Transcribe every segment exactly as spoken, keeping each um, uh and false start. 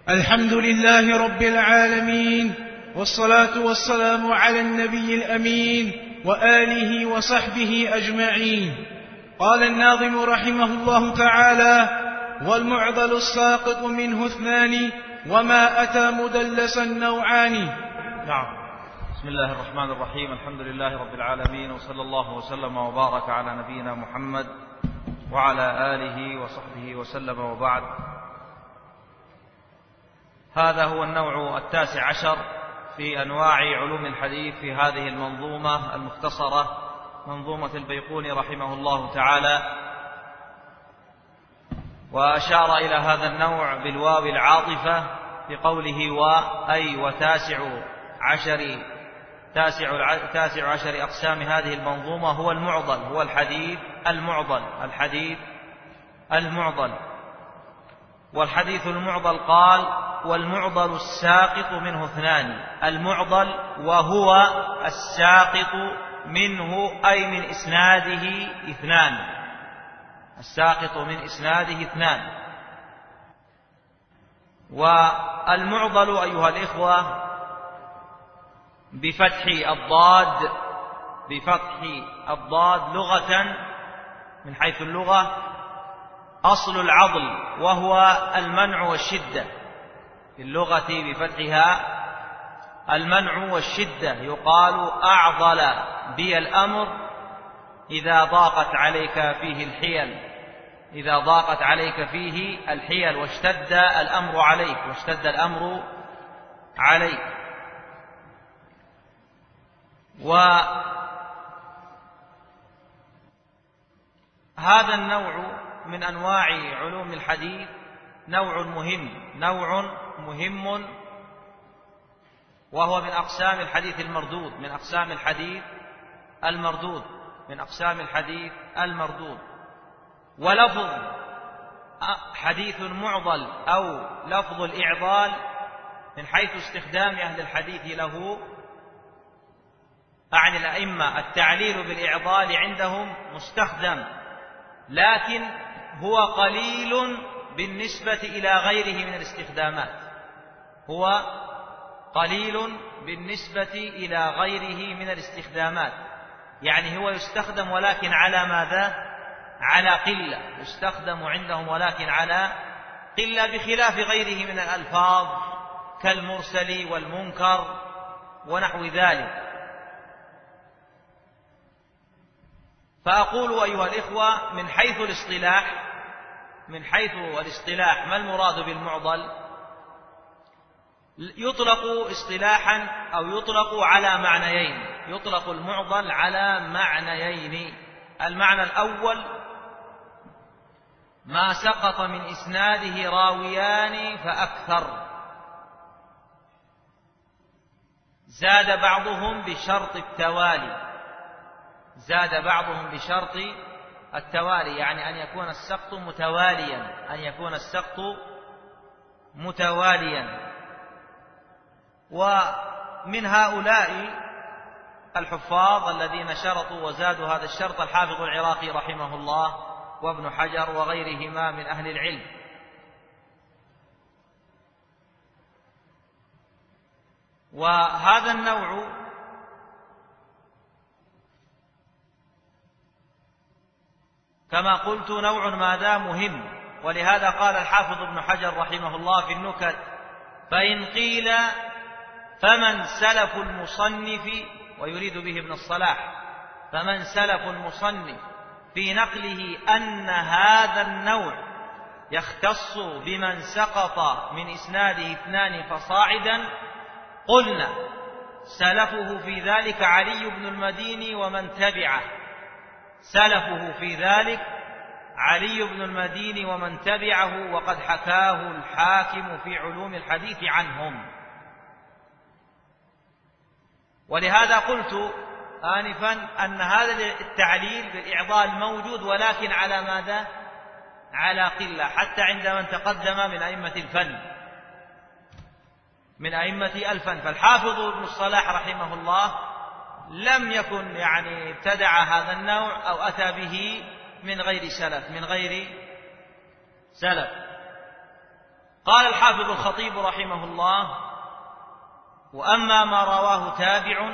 الحمد لله رب العالمين، والصلاة والسلام على النبي الأمين وآله وصحبه أجمعين. قال الناظم رحمه الله تعالى: والمعضل الساقط منه اثنان، وما أتى مدلسا نوعان. نعم. بسم الله الرحمن الرحيم. الحمد لله رب العالمين، وصلى الله وسلم وبارك على نبينا محمد وعلى آله وصحبه وسلم، وبعد. هذا هو النوع التاسع عشر في أنواع علوم الحديث في هذه المنظومة المختصرة، منظومة البيقوني رحمه الله تعالى. وأشار إلى هذا النوع بالواو العاطفة في قوله و أي وتاسع عشر تاسع, تاسع عشر أقسام هذه المنظومة هو المعضل، هو الحديث المعضل الحديث المعضل والحديث المعضل قال: والمعضل الساقط منه اثنان. المعضل وهو الساقط منه أي من إسناده اثنان، الساقط من إسناده اثنان. والمعضل أيها الإخوة بفتح الضاد بفتح الضاد لغة، من حيث اللغة، أصل العضل وهو المنع والشدة. في اللغة بفتحها المنع والشدة. يقال: أعضل بي الأمر إذا ضاقت عليك فيه الحيل إذا ضاقت عليك فيه الحيل واشتد الأمر عليك واشتد الأمر عليك. وهذا النوع من أنواع علوم الحديث نوع مهم نوع مهم وهو من أقسام الحديث المردود من أقسام الحديث المردود من أقسام الحديث المردود ولفظ حديث معضل أو لفظ الإعضال من حيث استخدام أهل الحديث له عن الأئمة، التعليل بالإعضال عندهم مستخدم، لكن هو قليل بالنسبة إلى غيره من الاستخدامات هو قليل بالنسبة إلى غيره من الاستخدامات يعني هو يستخدم ولكن على ماذا؟ على قلة. يستخدم عندهم ولكن على قلة، بخلاف غيره من الألفاظ كالمرسل والمنكر ونحو ذلك. فأقول أيها الإخوة من حيث الاصطلاح من حيث الاصطلاح ما المراد بالمعضل؟ يطلق اصطلاحا أو يطلق على معنيين يطلق المعضل على معنيين. المعنى الأول: ما سقط من إسناده راويان فأكثر، زاد بعضهم بشرط التوالي زاد بعضهم بشرط التوالي يعني أن يكون السقط متواليا أن يكون السقط متواليا ومن هؤلاء الحفاظ الذين شرطوا وزادوا هذا الشرط الحافظ العراقي رحمه الله وابن حجر وغيرهما من أهل العلم. وهذا النوع كما قلت نوع ماذا؟ مهم. ولهذا قال الحافظ ابن حجر رحمه الله في النكت: فإن قيل فمن سلف المصنف، ويريد به ابن الصلاح، فمن سلف المصنف في نقله أن هذا النوع يختص بمن سقط من إسناده اثنان فصاعدا، قلنا سلفه في ذلك علي بن المديني ومن تبعه سلفه في ذلك علي بن المديني ومن تبعه، وقد حكاه الحاكم في علوم الحديث عنهم. ولهذا قلت آنفا أن هذا التعليل بالإعضال موجود، ولكن على ماذا؟ على قلة، حتى عند من تقدم من أئمة الفن من أئمة الفن. فالحافظ ابن الصلاح رحمه الله لم يكن يعني ابتدع هذا النوع أو أتى به من غير سلف من غير سلف قال الحافظ الخطيب رحمه الله: وأما ما رواه تابع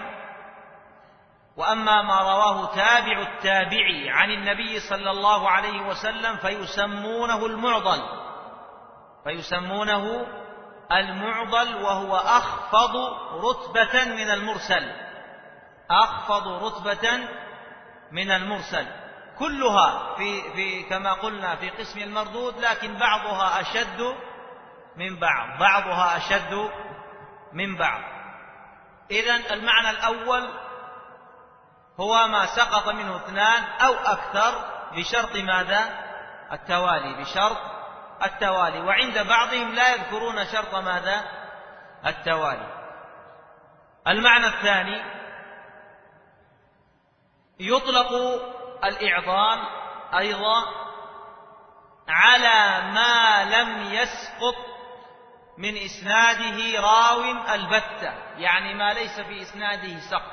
وأما ما رواه تابع التابعي عن النبي صلى الله عليه وسلم فيسمونه المعضل فيسمونه المعضل وهو أخفض رتبة من المرسل أخفض رتبة من المرسل كلها في, في كما قلنا في قسم المردود، لكن بعضها أشد من بعض بعضها أشد من بعض. إذن المعنى الأول هو ما سقط منه اثنان أو أكثر بشرط ماذا؟ التوالي بشرط التوالي وعند بعضهم لا يذكرون شرط ماذا؟ التوالي. المعنى الثاني: يطلق الإعضال أيضا على ما لم يسقط من إسناده راو البتة، يعني ما ليس في إسناده سقط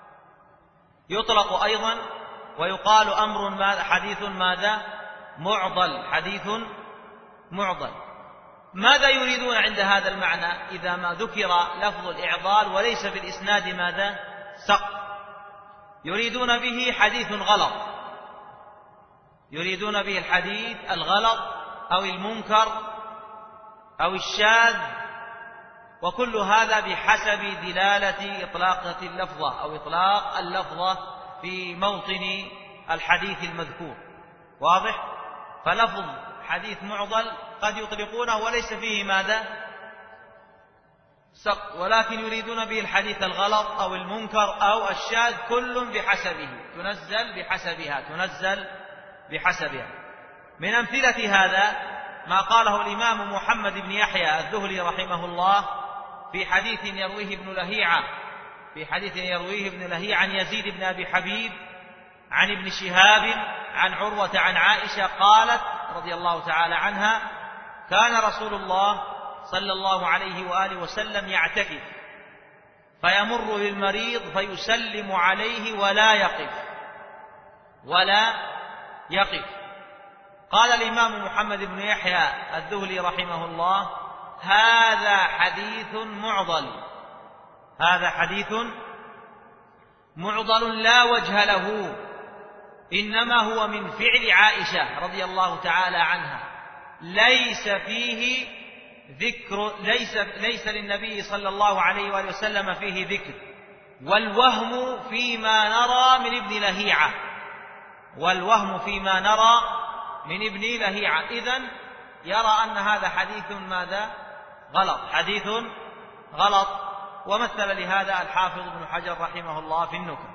يطلق أيضا ويقال أمر ماذا؟ حديث ماذا؟ معضل حديث معضل. ماذا يريدون عند هذا المعنى إذا ما ذكر لفظ الإعضال وليس في الإسناد ماذا؟ سقط؟ يريدون به حديث غلط يريدون به الحديث الغلط أو المنكر أو الشاذ، وكل هذا بحسب دلالة إطلاقة اللفظة أو إطلاق اللفظة في موطن الحديث المذكور. واضح؟ فلفظ حديث معضل قد يطلقونه وليس فيه ماذا؟ سقط، ولكن يريدون به الحديث الغلط أو المنكر أو الشاذ، كل بحسبه تنزل بحسبها تنزل بحسبها. من أمثلة هذا ما قاله الإمام محمد بن يحيى الذهلي رحمه الله في حديث يرويه ابن لهيعة في حديث يرويه ابن لهيعة عن يزيد بن أبي حبيب عن ابن شهاب عن عروة عن عائشة قالت رضي الله تعالى عنها: كان رسول الله صلى الله عليه وآله وسلم يعتكف فيمر بالمريض فيسلم عليه ولا يقف ولا يقف قال الإمام محمد بن يحيى الذهلي رحمه الله: هذا حديث معضل هذا حديث معضل لا وجه له، إنما هو من فعل عائشة رضي الله تعالى عنها، ليس فيه ذكر ليس, ليس للنبي صلى الله عليه وآله وسلم فيه ذكر، والوهم فيما نرى من ابن لهيعة والوهم فيما نرى من ابن لهيعة إذن يرى أن هذا حديث ماذا؟ غلط حديث غلط. ومثل لهذا الحافظ ابن حجر رحمه الله في النكت.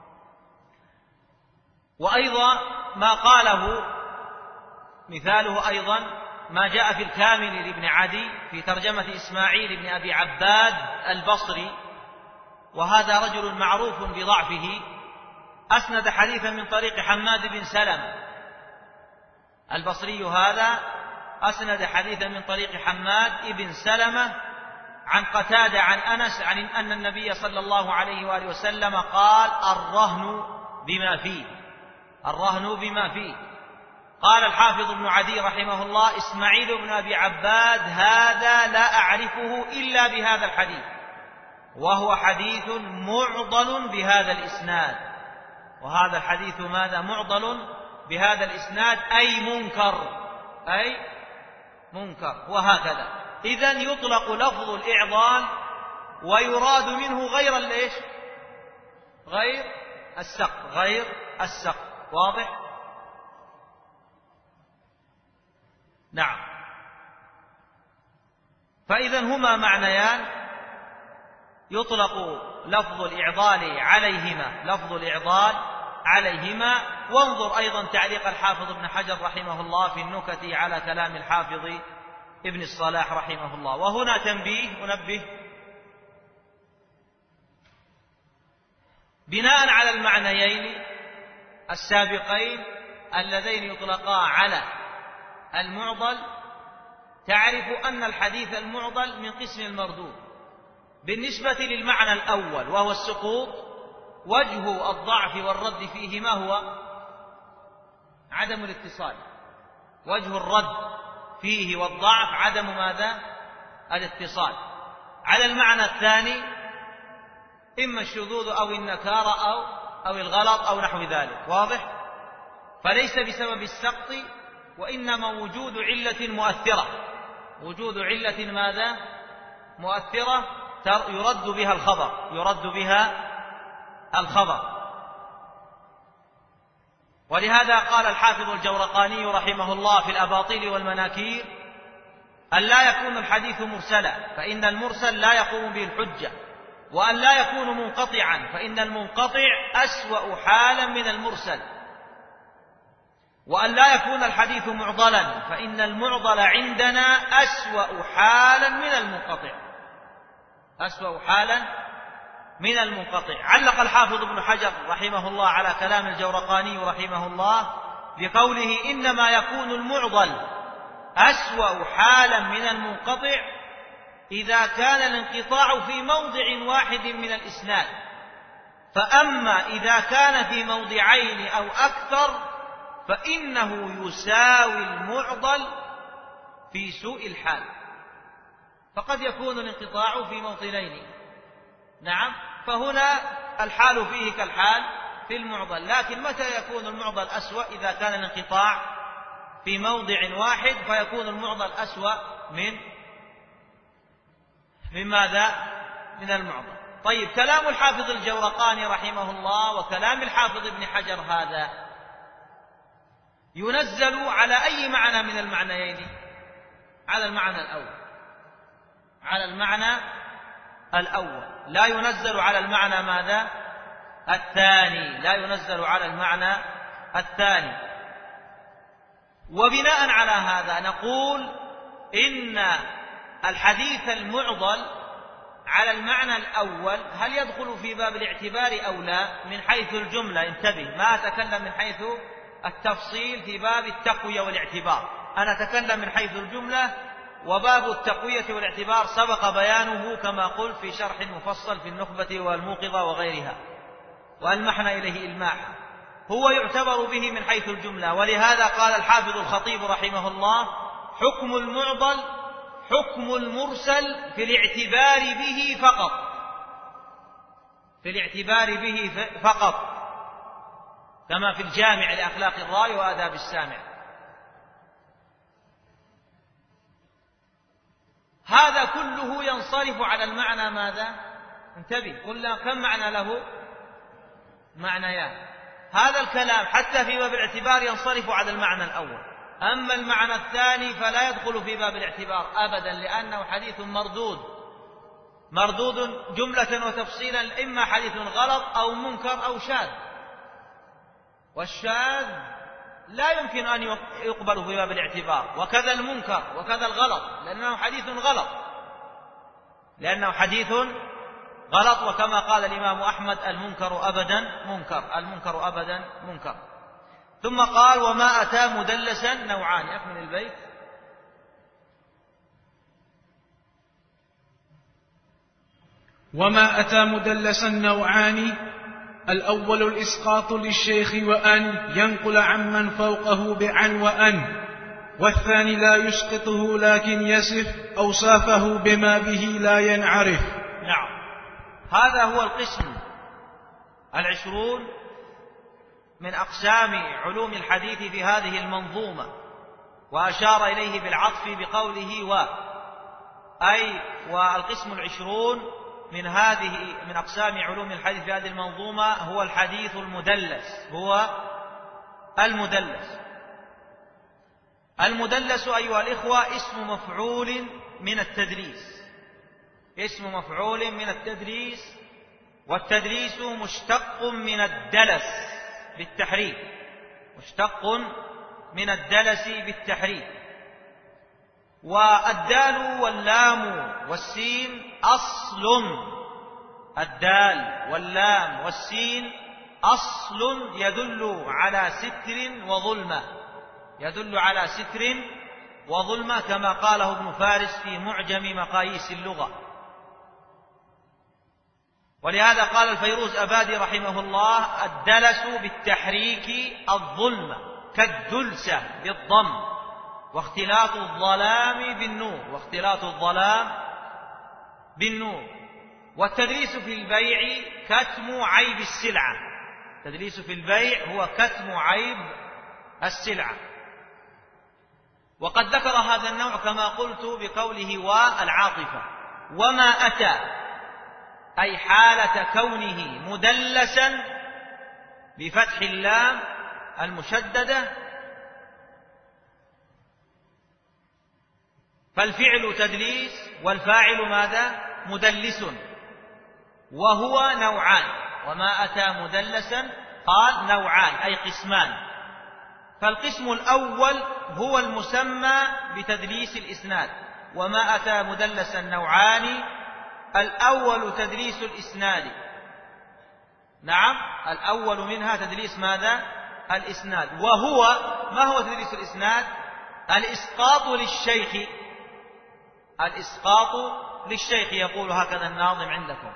وأيضا ما قاله مثاله أيضا ما جاء في الكامل لابن عدي في ترجمة إسماعيل بن أبي عباد البصري، وهذا رجل معروف بضعفه، أسند حديثا من طريق حماد بن سلمة البصري، هذا أسند حديثا من طريق حماد بن سلمة عن قتادة عن أنس عن أن النبي صلى الله عليه وآله وسلم قال: الرهن بما فيه الرهن بما فيه قال الحافظ ابن عدي رحمه الله: إسماعيل بن أبي عباد هذا لا أعرفه إلا بهذا الحديث، وهو حديث معضل بهذا الإسناد. وهذا الحديث ماذا؟ معضل بهذا الإسناد أي منكر أي منكر وهكذا. إذن يطلق لفظ الإعضال ويراد منه غير الإيش؟ غير السقط غير السقط. واضح؟ نعم. فإذن هما معنيان يطلق لفظ الإعضال عليهما لفظ الإعضال عليهما. وانظر أيضا تعليق الحافظ ابن حجر رحمه الله في النكت على كلام الحافظ ابن الصلاح رحمه الله. وهنا تنبيه أنبه بناء على المعنيين السابقين اللذين يطلقا على المعضل، تعرف أن الحديث المعضل من قسم المردود. بالنسبة للمعنى الأول وهو السقوط، وجه الضعف والرد فيه ما هو؟ عدم الاتصال. وجه الرد فيه والضعف عدم ماذا؟ الاتصال. على المعنى الثاني إما الشذوذ أو النكارة أو أو الغلط أو نحو ذلك، واضح؟ فليس بسبب السقط، وإنما وجود علة مؤثرة، وجود علة ماذا؟ مؤثرة يرد بها الخبر، يرد بها الخبر. ولهذا قال الحافظ الجورقاني رحمه الله في الأباطيل والمناكير: أن لا يكون الحديث مرسلا، فإن المرسل لا يقوم به الحجة، وأن لا يكون منقطعا، فإن المنقطع أسوأ حالا من المرسل، وأن لا يكون الحديث معضلا، فإن المعضل عندنا أسوأ حالا من المنقطع، أسوأ حالا من المنقطع. علق الحافظ ابن حجر رحمه الله على كلام الجورقاني رحمه الله بقوله: إنما يكون المعضل أسوأ حالا من المنقطع إذا كان الانقطاع في موضع واحد من الإسناد، فأما إذا كان في موضعين أو أكثر فإنه يساوي المعضل في سوء الحال. فقد يكون الانقطاع في موطنين، نعم، فهنا الحال فيه كالحال في المعضل، لكن متى يكون المعضل أسوأ؟ إذا كان الانقطاع في موضع واحد فيكون المعضل أسوأ من من ماذا؟ من المعضل. طيب، كلام الحافظ الجورقاني رحمه الله وكلام الحافظ ابن حجر هذا ينزل على أي معنى من المعنيين؟ على المعنى الأول، على المعنى الأول، لا ينزل على المعنى ماذا؟ الثاني، لا ينزل على المعنى الثاني. وبناء على هذا نقول إن الحديث المعضل على المعنى الأول هل يدخل في باب الاعتبار أو لا؟ من حيث الجملة، انتبه، ما أتكلم من حيث التفصيل في باب التقوية والاعتبار، أنا أتكلم من حيث الجملة، وباب التقوية والاعتبار سبق بيانه كما قلت في شرح مفصل في النخبة والموقظة وغيرها، وألمحنا إليه إلماحا. هو يعتبر به من حيث الجملة، ولهذا قال الحافظ الخطيب رحمه الله: حكم المعضل حكم المرسل في الاعتبار به فقط، في الاعتبار به فقط، كما في الجامع لأخلاق الراوي وآداب السامع. هذا كله ينصرف على المعنى ماذا؟ انتبه، قلنا كم معنى له؟ معنيان. هذا الكلام حتى في باب الاعتبار ينصرف على المعنى الأول، أما المعنى الثاني فلا يدخل في باب الاعتبار أبدا، لأنه حديث مردود، مردود جملة وتفصيلا، إما حديث غلط أو منكر أو شاذ، والشاذ لا يمكن أن يقبل في باب الاعتبار، وكذا المنكر وكذا الغلط، لأنه حديث غلط، لأنه حديث غلط. وكما قال الإمام أحمد: المنكر أبدا منكر، المنكر أبدا منكر. ثم قال: وما أتى مدلسا نوعان. أكمل البيت. وما أتى مدلسا نوعان: الأول الإسقاط للشيخ وأن ينقل عمن فوقه بعن وأن، والثاني لا يسقطه لكن يصف أوصافه بما به لا ينعرف. نعم، هذا هو القسم العشرون من أقسام علوم الحديث في هذه المنظومة، وأشار إليه بالعطف بقوله و، أي والقسم العشرون من هذه من أقسام علوم الحديث في هذه المنظومة هو الحديث المدلس، هو المدلس. المدلس أيها الإخوة اسم مفعول من التدليس، اسم مفعول من التدليس، والتدليس مشتق من الدلس بالتحريك، مشتق من الدلس بالتحريك. والدال واللام والسين أصل، الدال واللام والسين أصل يدل على ستر وظلمة، يدل على ستر وظلمة، كما قاله ابن فارس في معجم مقاييس اللغة. ولهذا قال الفيروز أبادي رحمه الله: الدلس بالتحريك الظلمة كالدلسة بالضم، واختلاط الظلام بالنور واختلاط الظلام بالنور. والتدليس في البيع كتم عيب السلعة. التدليس في البيع هو كتم عيب السلعة. وقد ذكر هذا النوع كما قلت بقوله والعاطفة. وما أتى أي حالة كونه مدلسا بفتح اللام المشددة، فالفعل تدليس والفاعل ماذا؟ مدلس، وهو نوعان. وما أتى مدلسا قال نوعان أي قسمان. فالقسم الأول هو المسمى بتدليس الإسناد. وما أتى مدلسا نوعان: الأول تدليس الإسناد، نعم الأول منها تدليس ماذا؟ الإسناد. وهو ما هو تدليس الإسناد؟ الإسقاط للشيخ. الإسقاط للشيخ يقول هكذا الناظم عندكم.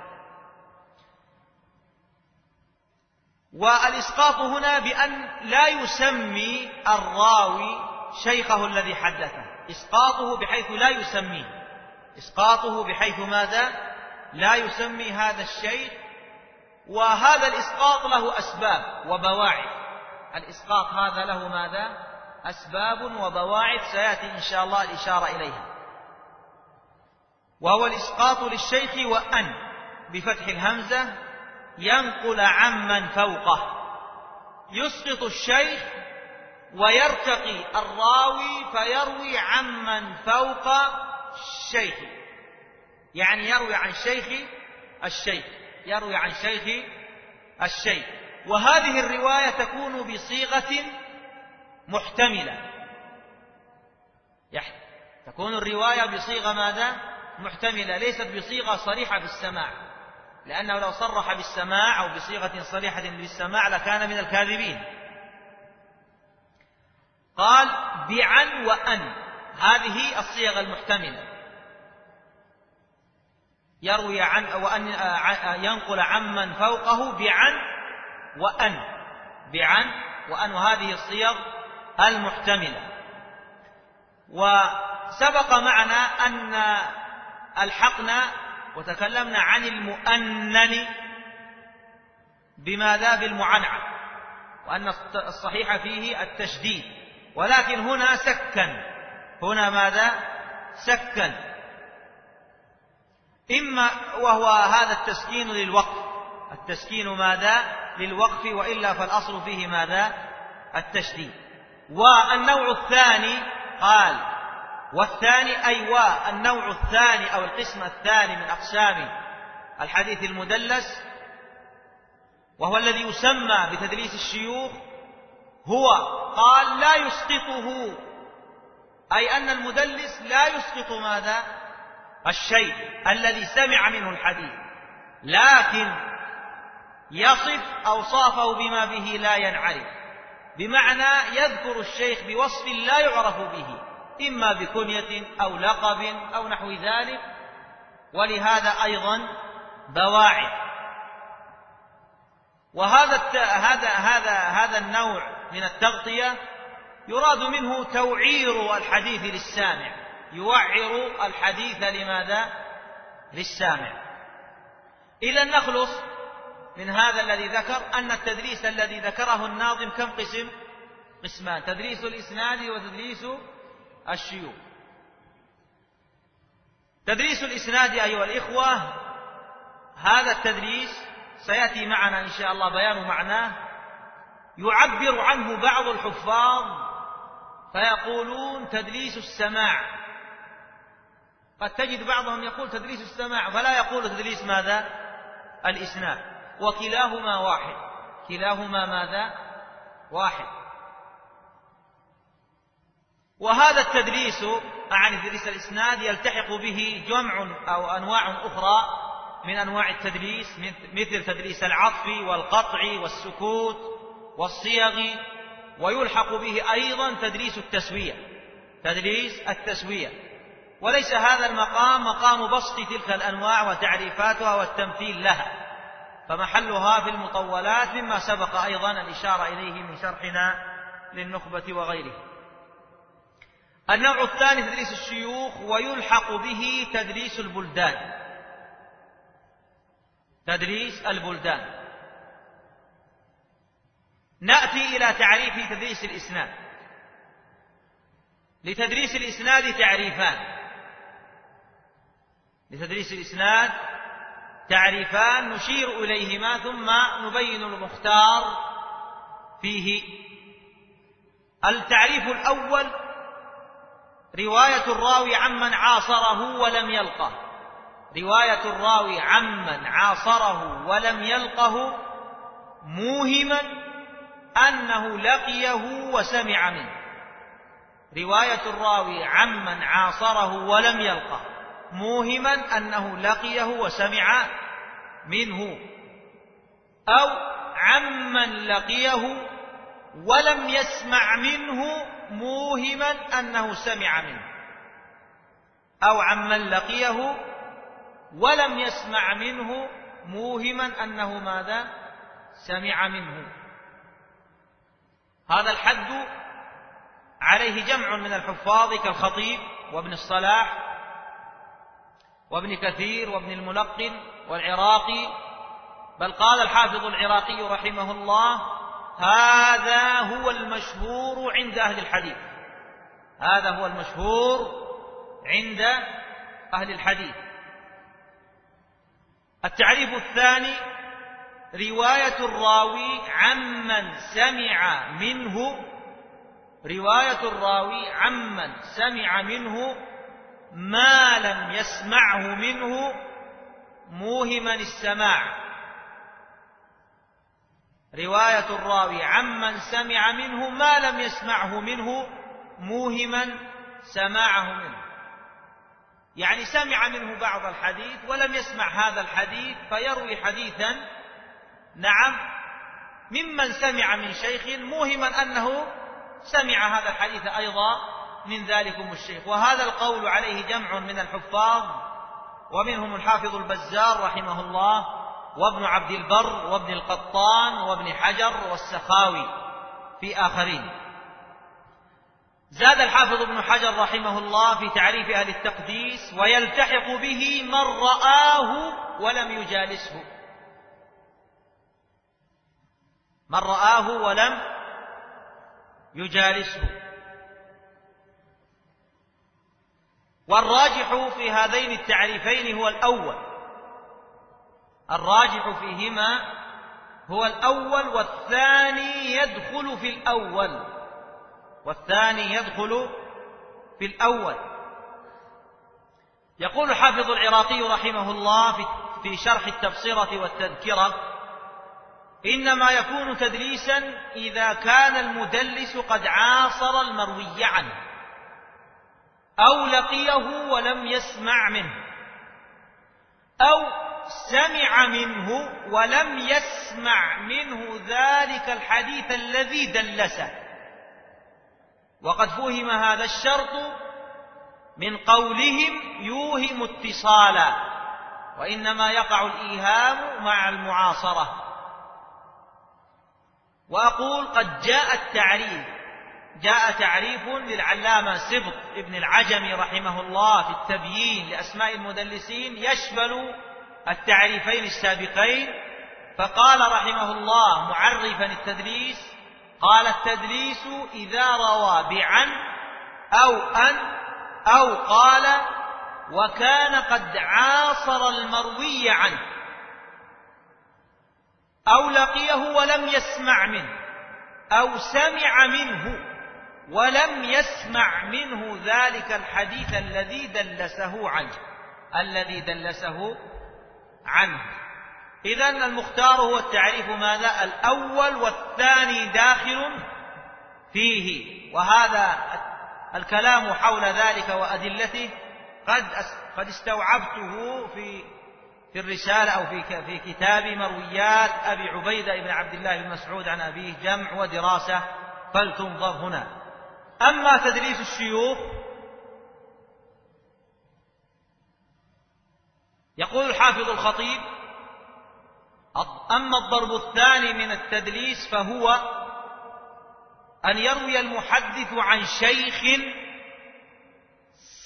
والإسقاط هنا بأن لا يسمي الراوي شيخه الذي حدثه. إسقاطه بحيث لا يسميه. إسقاطه بحيث ماذا؟ لا يسمي هذا الشيخ. وهذا الإسقاط له أسباب وبواعث. الإسقاط هذا له ماذا؟ أسباب وبواعث سيأتي إن شاء الله الإشارة إليها. وهو الإسقاط للشيخ وأن بفتح الهمزة ينقل عمن فوقه. يسقط الشيخ ويرتقي الراوي فيروي عمن فوق الشيخ، يعني يروي عن شيخ الشيخ يروي عن شيخ الشيخ. وهذه الرواية تكون بصيغة محتملة. تكون الرواية بصيغة ماذا؟ محتملة، ليست بصيغة صريحة بالسماع، لأنه لو صرح بالسماع أو بصيغة صريحة بالسماع لكان من الكاذبين. قال بعن وأن، هذه الصيغ المحتملة. يروي عن وأن ينقل عمن فوقه بعن وأن بعن وأن، وهذه الصيغ المحتملة. وسبق معنا أن ألحقنا وتكلمنا عن المؤنن بماذا؟ بالمعنعن، وأن الصحيح فيه التشديد. ولكن هنا سكن، هنا ماذا؟ سكن، إما وهو هذا التسكين للوقف. التسكين ماذا؟ للوقف، وإلا فالأصل فيه ماذا؟ التشديد. والنوع الثاني قال والثاني أي والنوع الثاني أو القسم الثاني من أقسام الحديث المدلس، وهو الذي يسمى بتدليس الشيوخ، هو قال لا يسقطه، أي أن المدلس لا يسقط ماذا؟ الشيء الذي سمع منه الحديث، لكن يصف أوصافه بما به لا ينعرف، بمعنى يذكر الشيخ بوصف لا يعرف به، إما بكنية أو لقب أو نحو ذلك. ولهذا أيضا بواعث. وهذا هذا هذا هذا النوع من التغطية يراد منه توعير الحديث للسامع، يوعر الحديث لماذا؟ للسامع. إذا نخلص من هذا الذي ذكر أن التدليس الذي ذكره الناظم كم قسم؟ قسمان: تدليس الإسناد وتدليس الشيوخ. تدليس الإسناد أيها الإخوة، هذا التدليس سيأتي معنا إن شاء الله بيان معناه. يعبر عنه بعض الحفاظ فيقولون تدليس السماع. قد تجد بعضهم يقول تدليس السماع فلا يقول تدليس ماذا؟ الإسناد. وكلاهما واحد، كلاهما ماذا؟ واحد. وهذا التدليس عن تدليس الإسناد يلتحق به جمع أو أنواع أخرى من أنواع التدليس، مثل تدليس العطف والقطع والسكوت والصيغ. ويلحق به أيضا تدليس التسوية، تدليس التسوية. وليس هذا المقام مقام بسط تلك الأنواع وتعريفاتها والتمثيل لها، فمحلها في المطولات مما سبق أيضا الإشارة إليه من شرحنا للنخبة وغيره. النوع الثاني تدليس الشيوخ، ويلحق به تدليس البلدان. تدليس البلدان. نأتي إلى تعريف تدليس الإسناد. لتدليس الإسناد تعريفان. لتدليس الإسناد تعريفان نشير إليهما ثم نبين المختار فيه. التعريف الأول: رواية الراوي عمن عاصره ولم يلقه. رواية الراوي عمن عاصره ولم يلقه موهما أنه لقيه وسمع منه. رواية الراوي عمن عاصره ولم يلقه موهما أنه لقيه وسمع منه، أو عمن لقيه ولم يسمع منه موهما أنه سمع منه، أو عمن لقيه ولم يسمع منه موهما أنه ماذا؟ سمع منه. هذا الحد عليه جمع من الحفاظ كالخطيب وابن الصلاح وابن كثير وابن الملقن والعراقي، بل قال الحافظ العراقي رحمه الله: هذا هو المشهور عند أهل الحديث. هذا هو المشهور عند أهل الحديث. التعريف الثاني: رواية الراوي عمن سمع منه. رواية الراوي عمن سمع منه ما لم يسمعه منه موهما السماع. رواية الراوي عمن سمع منه ما لم يسمعه منه موهما سماعه منه، يعني سمع منه بعض الحديث ولم يسمع هذا الحديث فيروي حديثا نعم ممن سمع من شيخ موهما أنه سمع هذا الحديث أيضا من ذلكم الشيخ. وهذا القول عليه جمع من الحفاظ، ومنهم الحافظ البزار رحمه الله، وابن عبد البر، وابن القطان، وابن حجر، والسخاوي في آخرين. زاد الحافظ ابن حجر رحمه الله في تعريف أهل التقديس: ويلتحق به من رآه ولم يجالسه. من رآه ولم يجالسه. والراجح في هذين التعريفين هو الأول. الراجح فيهما هو الأول، والثاني يدخل في الأول. والثاني يدخل في الأول. يقول الحافظ العراقي رحمه الله في شرح التبصرة والتذكرة: إنما يكون تدليسا إذا كان المدلس قد عاصر المروي عنه أو لقيه ولم يسمع منه، أو سمع منه ولم يسمع منه ذلك الحديث الذي دلسه. وقد فهم هذا الشرط من قولهم يوهم اتصالا، وإنما يقع الإيهام مع المعاصرة. وأقول قد جاء التعريف، جاء تعريف للعلامة سبط ابن العجمي رحمه الله في التبيين لأسماء المدلسين يشمل التعريفين السابقين، فقال رحمه الله معرفا التدليس: قال التدليس إذا روى بعن أو أن أو قال وكان قد عاصر المروي عنه، أو لقيه ولم يسمع منه، أو سمع منه ولم يسمع منه ذلك الحديث الذي دلسه عنه الذي دلسه عنه. إذن المختار هو التعريف ماذا؟ الأول، والثاني داخل فيه. وهذا الكلام حول ذلك وأدلته قد قد استوعبته في في الرسالة أو في في كتاب مرويات أبي عبيدة بن عبد الله بن مسعود عن أبيه، جمع ودراسة، فلتنظر هنا. أما تدليس الشيوخ، يقول الحافظ الخطيب: أما الضرب الثاني من التدليس فهو أن يروي المحدث عن شيخ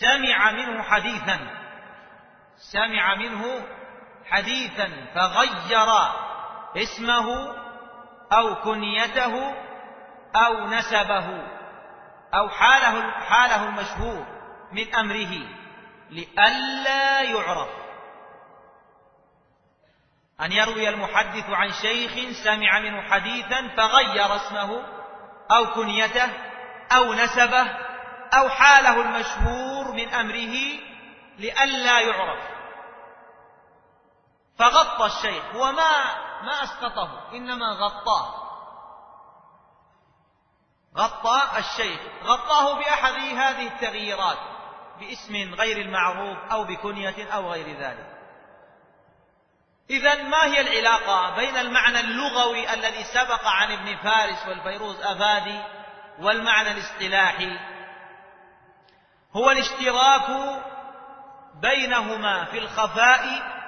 سمع منه حديثا سمع منه حديثا فغير اسمه أو كنيته أو نسبه أو حاله, حاله المشهور من أمره لئلا يعرف. أن يروي المحدث عن شيخ سمع منه حديثا فغير اسمه أو كنيته أو نسبه أو حاله المشهور من أمره لئلا يعرف، فغطى الشيخ وما ما أسقطه إنما غطاه غطى الشيخ غطاه بأحد هذه التغييرات باسم غير المعروف أو بكنية أو غير ذلك. إذن ما هي العلاقة بين المعنى اللغوي الذي سبق عن ابن فارس والفيروز أفادي والمعنى الاصطلاحي؟ هو الاشتراك بينهما في الخفاء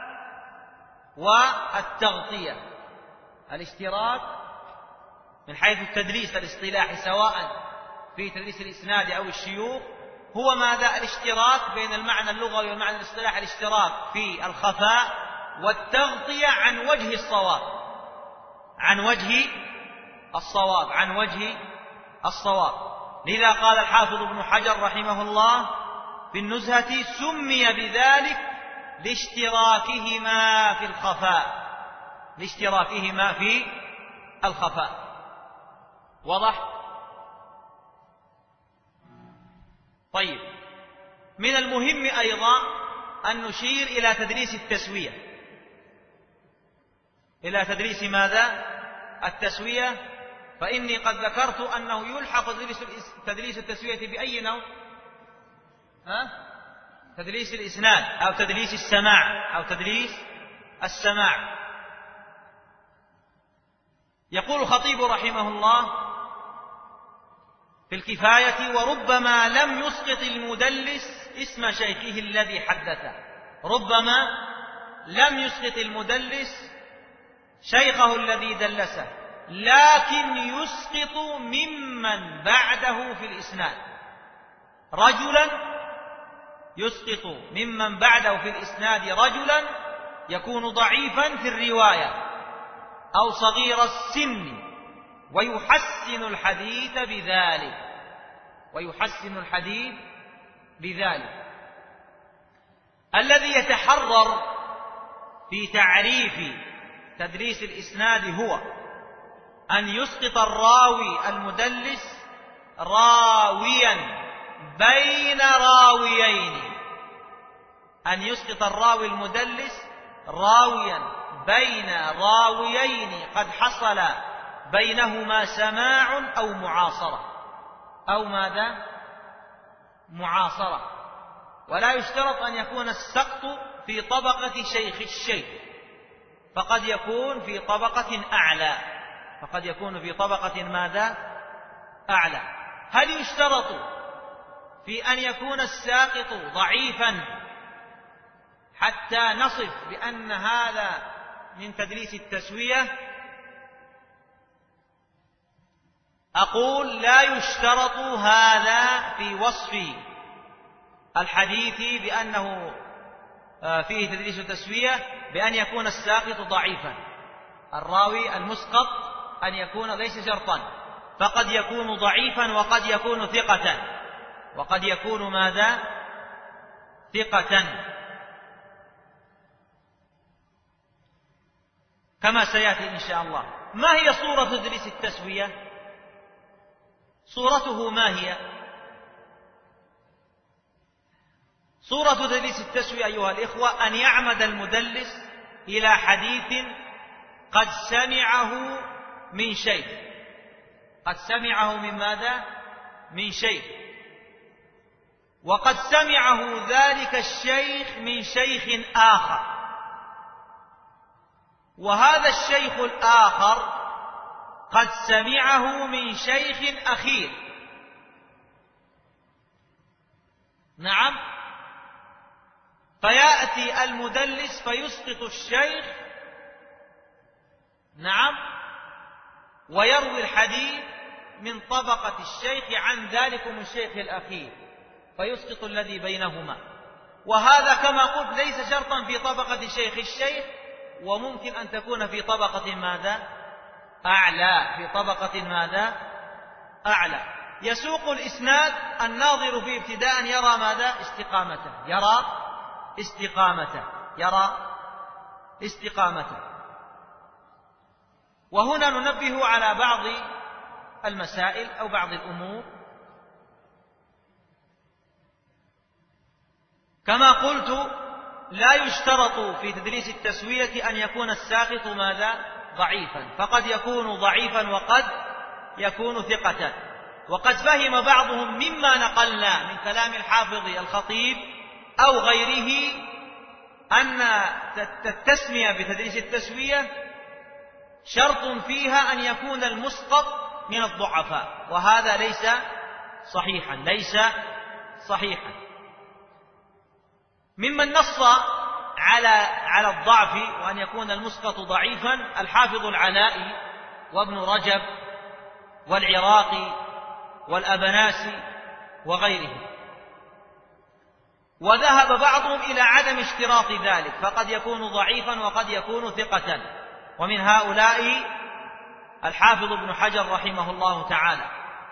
والتغطية. الاشتراك من حيث التدليس الاصطلاحي سواء في تدليس الإسناد أو الشيوخ هو ماذا؟ الاشتراك بين المعنى اللغوي والمعنى الاصطلاحي، الاشتراك في الخفاء والتغطية عن وجه الصواب عن وجه الصواب عن وجه الصواب. لذا قال الحافظ ابن حجر رحمه الله في النزهة: سمي بذلك لاشتراكهما في الخفاء لاشتراكهما في الخفاء. واضح؟ طيب، من المهم أيضا أن نشير إلى تدريس التسوية إلى تدريس ماذا؟ التسوية. فإني قد ذكرت أنه يلحق تدريس التسوية بأي نوع؟ ها؟ تدريس الإسناد أو تدريس السماع أو تدريس السماع. يقول الخطيب رحمه الله في الكفاية: وربما لم يسقط المدلس اسم شيخه الذي حدثه. ربما لم يسقط المدلس شيخه الذي دلسه، لكن يسقط ممن بعده في الإسناد. رجلا يسقط ممن بعده في الإسناد رجلا يكون ضعيفا في الرواية أو صغير السن ويحسن الحديث بذلك ويحسن الحديث بذلك. الذي يتحرر في تعريف تدريس الإسناد هو أن يسقط الراوي المدلس راويا بين راويين أن يسقط الراوي المدلس راويا بين راويين قد حصل بينهما سماع أو معاصرة أو ماذا؟ معاصرة. ولا يشترط أن يكون السقط في طبقة شيخ الشيخ، فقد يكون في طبقة أعلى فقد يكون في طبقة ماذا؟ أعلى. هل يشترط في أن يكون الساقط ضعيفا حتى نصف بأن هذا من تدريس التسوية؟ أقول لا يشترط هذا في وصف الحديث بأنه فيه تدريس التسوية بأن يكون الساقط ضعيفا. الراوي المسقط أن يكون ليس شرطا، فقد يكون ضعيفا وقد يكون ثقة وقد يكون ماذا؟ ثقة، كما سيأتي إن شاء الله. ما هي صورة تدريس التسوية؟ صورته ما هي؟ صورة تدريس التسوية أيها الإخوة أن يعمد المدلس إلى حديث قد سمعه من شيخ قد سمعه من ماذا؟ من شيخ، وقد سمعه ذلك الشيخ من شيخ آخر، وهذا الشيخ الآخر قد سمعه من شيخ أخير. نعم. فيأتي المدلس فيسقط الشيخ، نعم، ويروي الحديث من طبقة الشيخ عن ذلك من الشيخ الأخير، فيسقط الذي بينهما. وهذا كما قلت ليس شرطا في طبقة شيخ الشيخ، وممكن أن تكون في طبقة ماذا؟ أعلى، في طبقة ماذا؟ أعلى. يسوق الإسناد الناظر في ابتداء يرى ماذا؟ استقامته، يرى استقامته، يرى استقامته. وهنا ننبه على بعض المسائل أو بعض الأمور. كما قلت لا يشترط في تدريس التسوية أن يكون الساقط ماذا؟ ضعيفا، فقد يكون ضعيفا وقد يكون ثقة. وقد فهم بعضهم مما نقلنا من كلام الحافظ الخطيب أو غيره أن التسمية بتدريس التسوية شرط فيها أن يكون المسقط من الضعفاء، وهذا ليس صحيحا، ليس صحيحا. ممن نص على على الضعف وأن يكون المسقط ضعيفا الحافظ العلائي وابن رجب والعراقي والأبناسي وغيرهم. وذهب بعضهم إلى عدم اشتراط ذلك، فقد يكون ضعيفا وقد يكون ثقة، ومن هؤلاء الحافظ ابن حجر رحمه الله تعالى.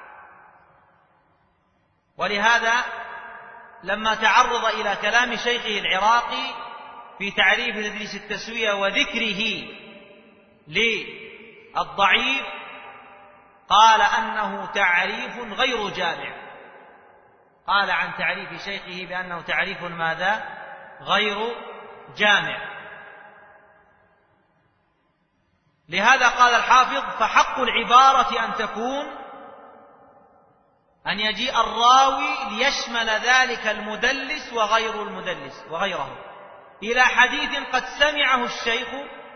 ولهذا لما تعرض إلى كلام شيخه العراقي في تعريف تدريس التسوية وذكره للضعيف قال أنه تعريف غير جامع، قال عن تعريف شيخه بأنه تعريف ماذا؟ غير جامع. لهذا قال الحافظ: فحق العبارة أن تكون أن يجيء الراوي ليشمل ذلك المدلس وغير المدلس وغيره إلى حديث قد سمعه الشيخ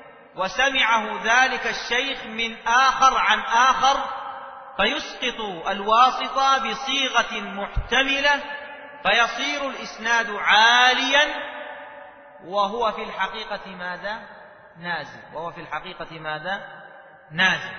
وسمعه ذلك الشيخ من آخر عن آخر، فيسقط الواسطة بصيغة محتملة فيصير الإسناد عاليا وهو في الحقيقة ماذا؟ نازل، وهو في الحقيقة ماذا؟ نازل.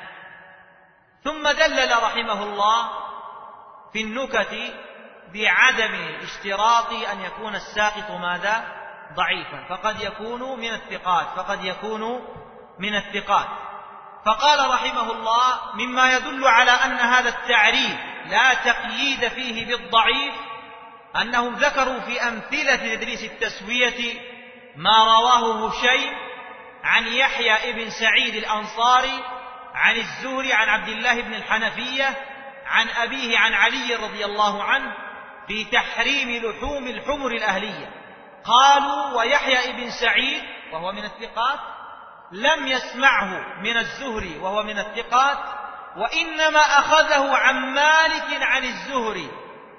ثم دلل رحمه الله في النكت بعدم اشتراط أن يكون الساقط ماذا؟ ضعيفا، فقد يكون من الثقات، فقد يكون من الثقات. فقال رحمه الله: مما يدل على أن هذا التعريف لا تقييد فيه بالضعيف أنهم ذكروا في أمثلة تدريس التسوية ما رواه هشيم عن يحيى ابن سعيد الأنصاري عن الزهري عن عبد الله بن الحنفية عن أبيه عن علي رضي الله عنه في تحريم لحوم الحمر الأهلية. قالوا: ويحيى ابن سعيد وهو من الثقات لم يسمعه من الزهري وهو من الثقات، وإنما أخذه عن مالك عن الزهري.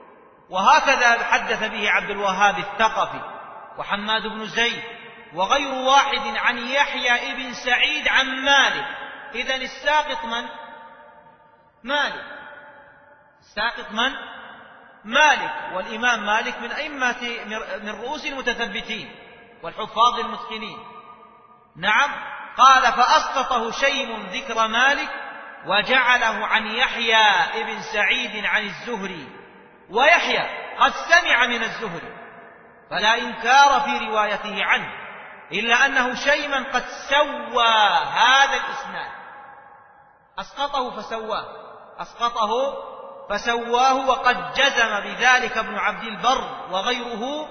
وهكذا حدث به عبد الوهاب الثقفي وحماد بن زيد وغير واحد عن يحيى ابن سعيد عن مالك. إذن الساقط من؟ مالك. الساقط من؟ مالك. والإمام مالك من أئمة من رؤوس المتثبتين والحفاظ المتقنين. نعم. قال: فأسقطه شيم ذكر مالك وجعله عن يحيى ابن سعيد عن الزهري، ويحيى قد سمع من الزهري فلا إنكار في روايته عنه، إلا أنه شيما قد سوى هذا الإسناد، أسقطه فسواه، أسقطه فسواه، وقد جزم بذلك ابن عبد البر وغيره.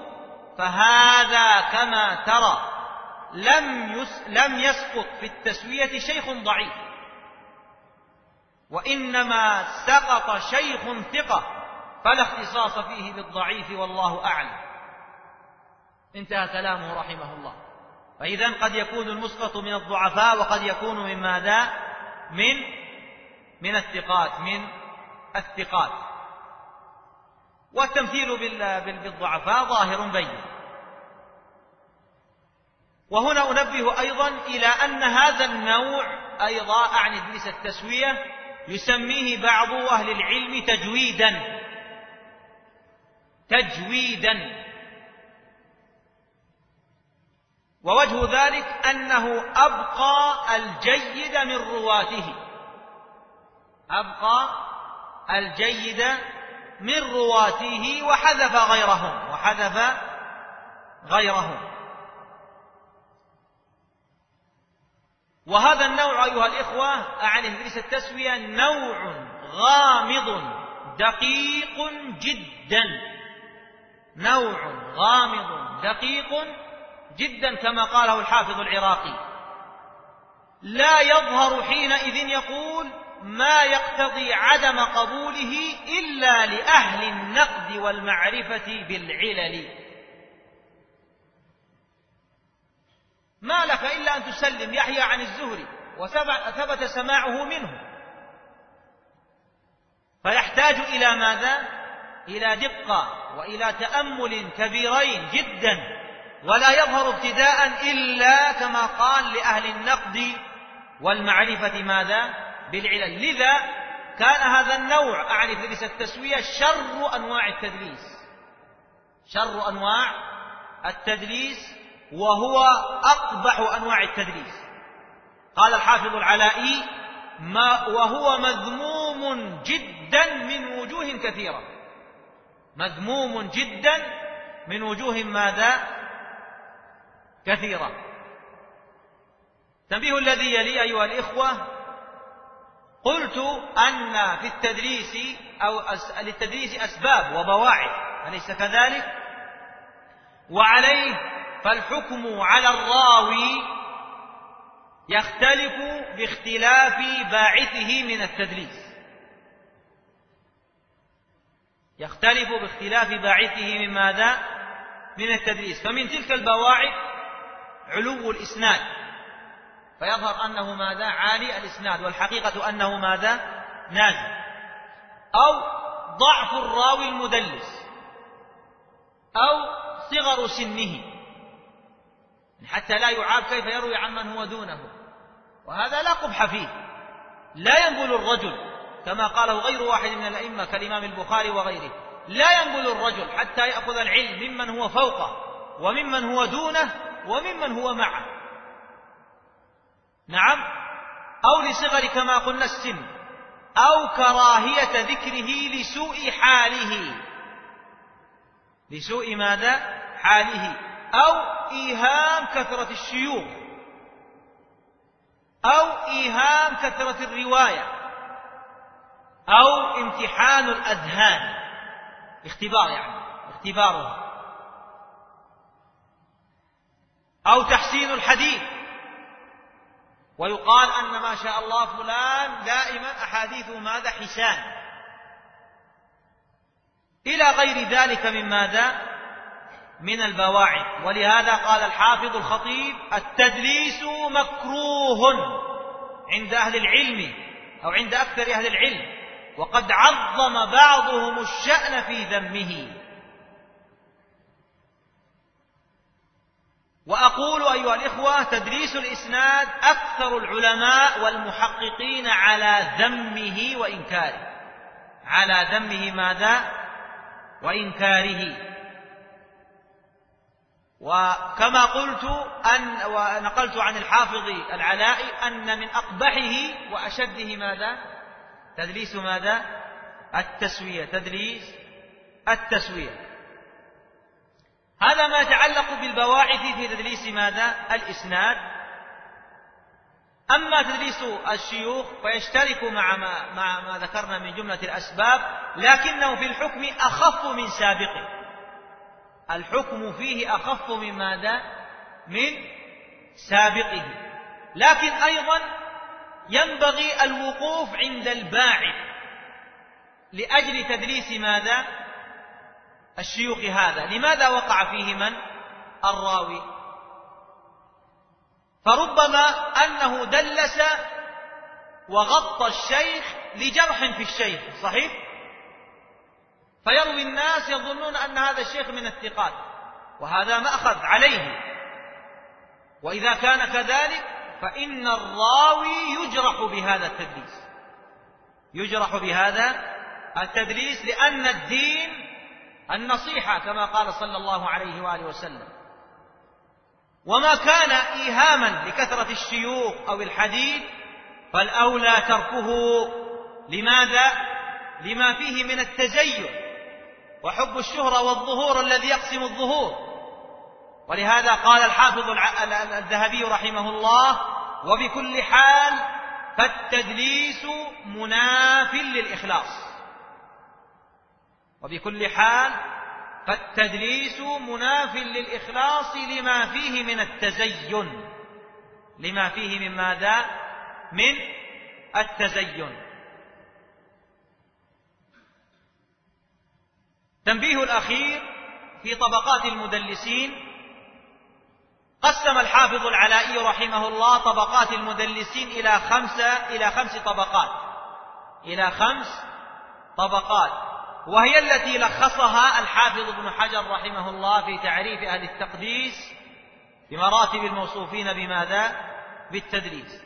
فهذا كما ترى لم يس لم يسقط في التسوية شيخ ضعيف، وإنما سقط شيخ ثقة، فلا اختصاص فيه بالضعيف والله أعلم. انتهى كلامه رحمه الله. فإذن قد يكون المسقط من الضعفاء وقد يكون من ماذا؟ من من الثقات، من الثقات. والتمثيل بالضعفاء ظاهر بين. وهنا أنبه أيضا إلى أن هذا النوع أيضا عن تدريس التسوية يسميه بعض أهل العلم تجويدا، تجويدا. ووجه ذلك أنه أبقى الجيد من رواته، أبقى الجيد من رواته وحذف غيرهم وحذف غيرهم. وهذا النوع أيها الإخوة أعني تدليس التسوية نوع غامض دقيق جدا، نوع غامض دقيق جدا كما قاله الحافظ العراقي، لا يظهر حينئذ يقول ما يقتضي عدم قبوله إلا لأهل النقد والمعرفة بالعلل. ما لك إلا أن تسلم يحيى عن الزهري وثبت سماعه منه، فيحتاج إلى ماذا؟ إلى دقة وإلى تأمل كبيرين جدا، ولا يظهر ابتداء إلا كما قال لأهل النقد والمعرفة ماذا؟ بالعلل. لذا كان هذا النوع أعني تدليس التسوية شر أنواع التدليس، شر أنواع التدليس، وهو أقبح أنواع التدليس. قال الحافظ العلائي ما وهو مذموم جدا من وجوه كثيرة، مذموم جدا من وجوه ماذا؟ كثيرة. تنبيه الذي يلي أيها الإخوة، قلت أن في التدليس أو للتدليس أسباب وبواعث، أليس كذلك؟ وعليه فالحكم على الراوي يختلف باختلاف باعثه من التدليس، يختلف باختلاف باعثه من ماذا؟ من التدليس. فمن تلك البواعث علو الإسناد، فيظهر أنه ماذا؟ عالي الإسناد، والحقيقة أنه ماذا؟ نازل. أو ضعف الراوي المدلس، أو صغر سنه حتى لا يعاب كيف يروي عمن هو دونه، وهذا لا قبح فيه. لا ينبل الرجل كما قاله غير واحد من الأئمة كالإمام البخاري وغيره، لا ينبل الرجل حتى يأخذ العلم ممن هو فوقه وممن هو دونه وممن هو معه. نعم. أو لصغر كما قلنا السن، أو كراهية ذكره لسوء حاله، لسوء ماذا؟ حاله. أو إيهام كثرة الشيوخ، أو إيهام كثرة الرواية، أو امتحان الأذهان، اختبار يعني اختبارها، أو تحسين الحديث، ويقال أن ما شاء الله فلان دائما أحاديثه ماذا؟ حسان، إلى غير ذلك من ماذا؟ من البواعث. ولهذا قال الحافظ الخطيب التدليس مكروه عند أهل العلم أو عند أكثر أهل العلم، وقد عظم بعضهم الشأن في ذمه. وأقول أيها الإخوة تدليس الإسناد أكثر العلماء والمحققين على ذمه وإنكاره، على ذمه ماذا؟ وإنكاره. وكما قلت أن ونقلت عن الحافظ العلائي أن من أقبحه وأشده ماذا؟ تدليس ماذا؟ التسوية، تدليس التسوية. هذا ما يتعلق بالبواعث في تدليس ماذا؟ الإسناد. أما تدليس الشيوخ فيشترك مع ما, مع ما ذكرنا من جملة الأسباب، لكنه في الحكم أخف من سابقه، الحكم فيه أخف من ماذا؟ من سابقه. لكن أيضا ينبغي الوقوف عند الباعث لأجل تدليس ماذا؟ الشيوخ. هذا لماذا وقع فيه من؟ الراوي. فربما أنه دلس وغطى الشيخ لجرح في الشيخ، صحيح؟ فيروي الناس يظنون أن هذا الشيخ من الثقات، وهذا مأخذ عليه. وإذا كان كذلك فإن الراوي يجرح بهذا التدليس، يجرح بهذا التدليس، لأن الدين النصيحة كما قال صلى الله عليه وآله وسلم. وما كان إيهاما لكثرة الشيوخ أو الحديث فالأولى تركه. لماذا؟ لما فيه من التزين وحب الشهرة والظهور الذي يقسم الظهور. ولهذا قال الحافظ الذهبي رحمه الله: وبكل حال فالتدليس مناف للإخلاص. وبكل حال فالتدليس مناف للإخلاص لما فيه من التزين، لما فيه من ماذا؟ من التزين. تنبيه الأخير في طبقات المدلسين. قسم الحافظ العلائي رحمه الله طبقات المدلسين إلى خمسة إلى خمس طبقات إلى خمس طبقات وهي التي لخصها الحافظ ابن حجر رحمه الله في تعريف أهل التقديس بمراتب الموصوفين بماذا؟ بالتدليس.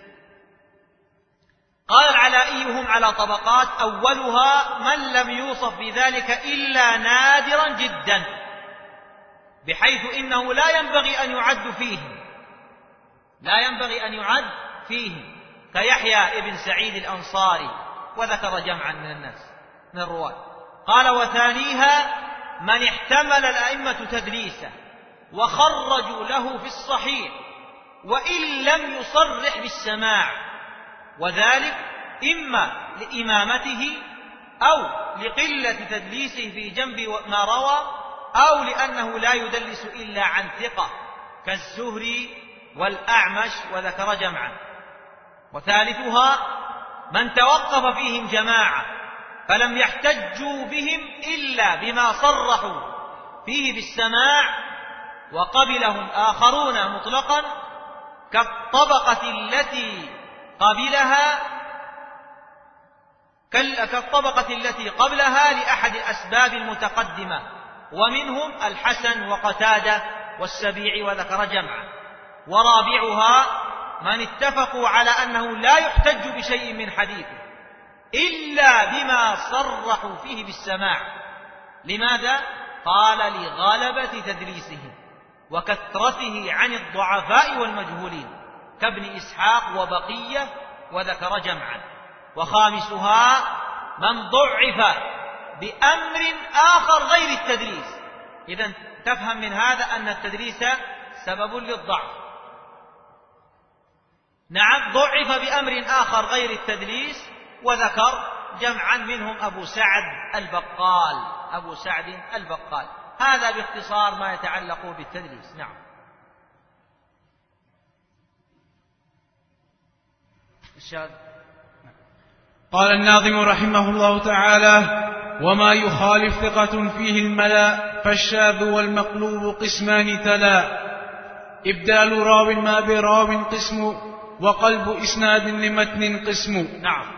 قال العلائي: هم على طبقات. أولها من لم يوصف بذلك إلا نادرا جدا، بحيث إنه لا ينبغي أن يعد فيه لا ينبغي أن يعد فيه كيحيى ابن سعيد الأنصاري، وذكر جمعا من الناس من الرواة. قال: وثانيها من احتمل الأئمة تدليسه وخرجوا له في الصحيح وإن لم يصرح بالسماع، وذلك إما لإمامته أو لقلة تدليسه في جنب ما روى، أو لأنه لا يدلس إلا عن ثقة كالزهري والأعمش، وذكر جمعا. وثالثها من توقف فيهم جماعة فلم يحتجوا بهم إلا بما صرحوا فيه بالسماع، وقبلهم آخرون مطلقا كالطبقة التي قبلها كالطبقة التي قبلها لأحد الأسباب المتقدمة، ومنهم الحسن وقتادة والسبيعي، وذكر جمعا. ورابعها من اتفقوا على أنه لا يحتج بشيء من حديثه إلا بما صرحوا فيه بالسماع. لماذا؟ قال: لغلبة تدليسه وكثرته عن الضعفاء والمجهولين كابن إسحاق وبقية، وذكر جمعا. وخامسها من ضعف بأمر آخر غير التدليس. إذن تفهم من هذا أن التدليس سبب للضعف. نعم، ضعف بأمر آخر غير التدليس، وذكر جمعا منهم أبو سعد البقال أبو سعد البقال. هذا باختصار ما يتعلق بالتدليس. نعم. الشاذ. قال الناظم رحمه الله تعالى: وما يخالف ثقة فيه الملا، فالشاذ والمقلوب قسمان تلا. إبدال راو ما براو قسم، وقلب إسناد لمتن قسم. نعم.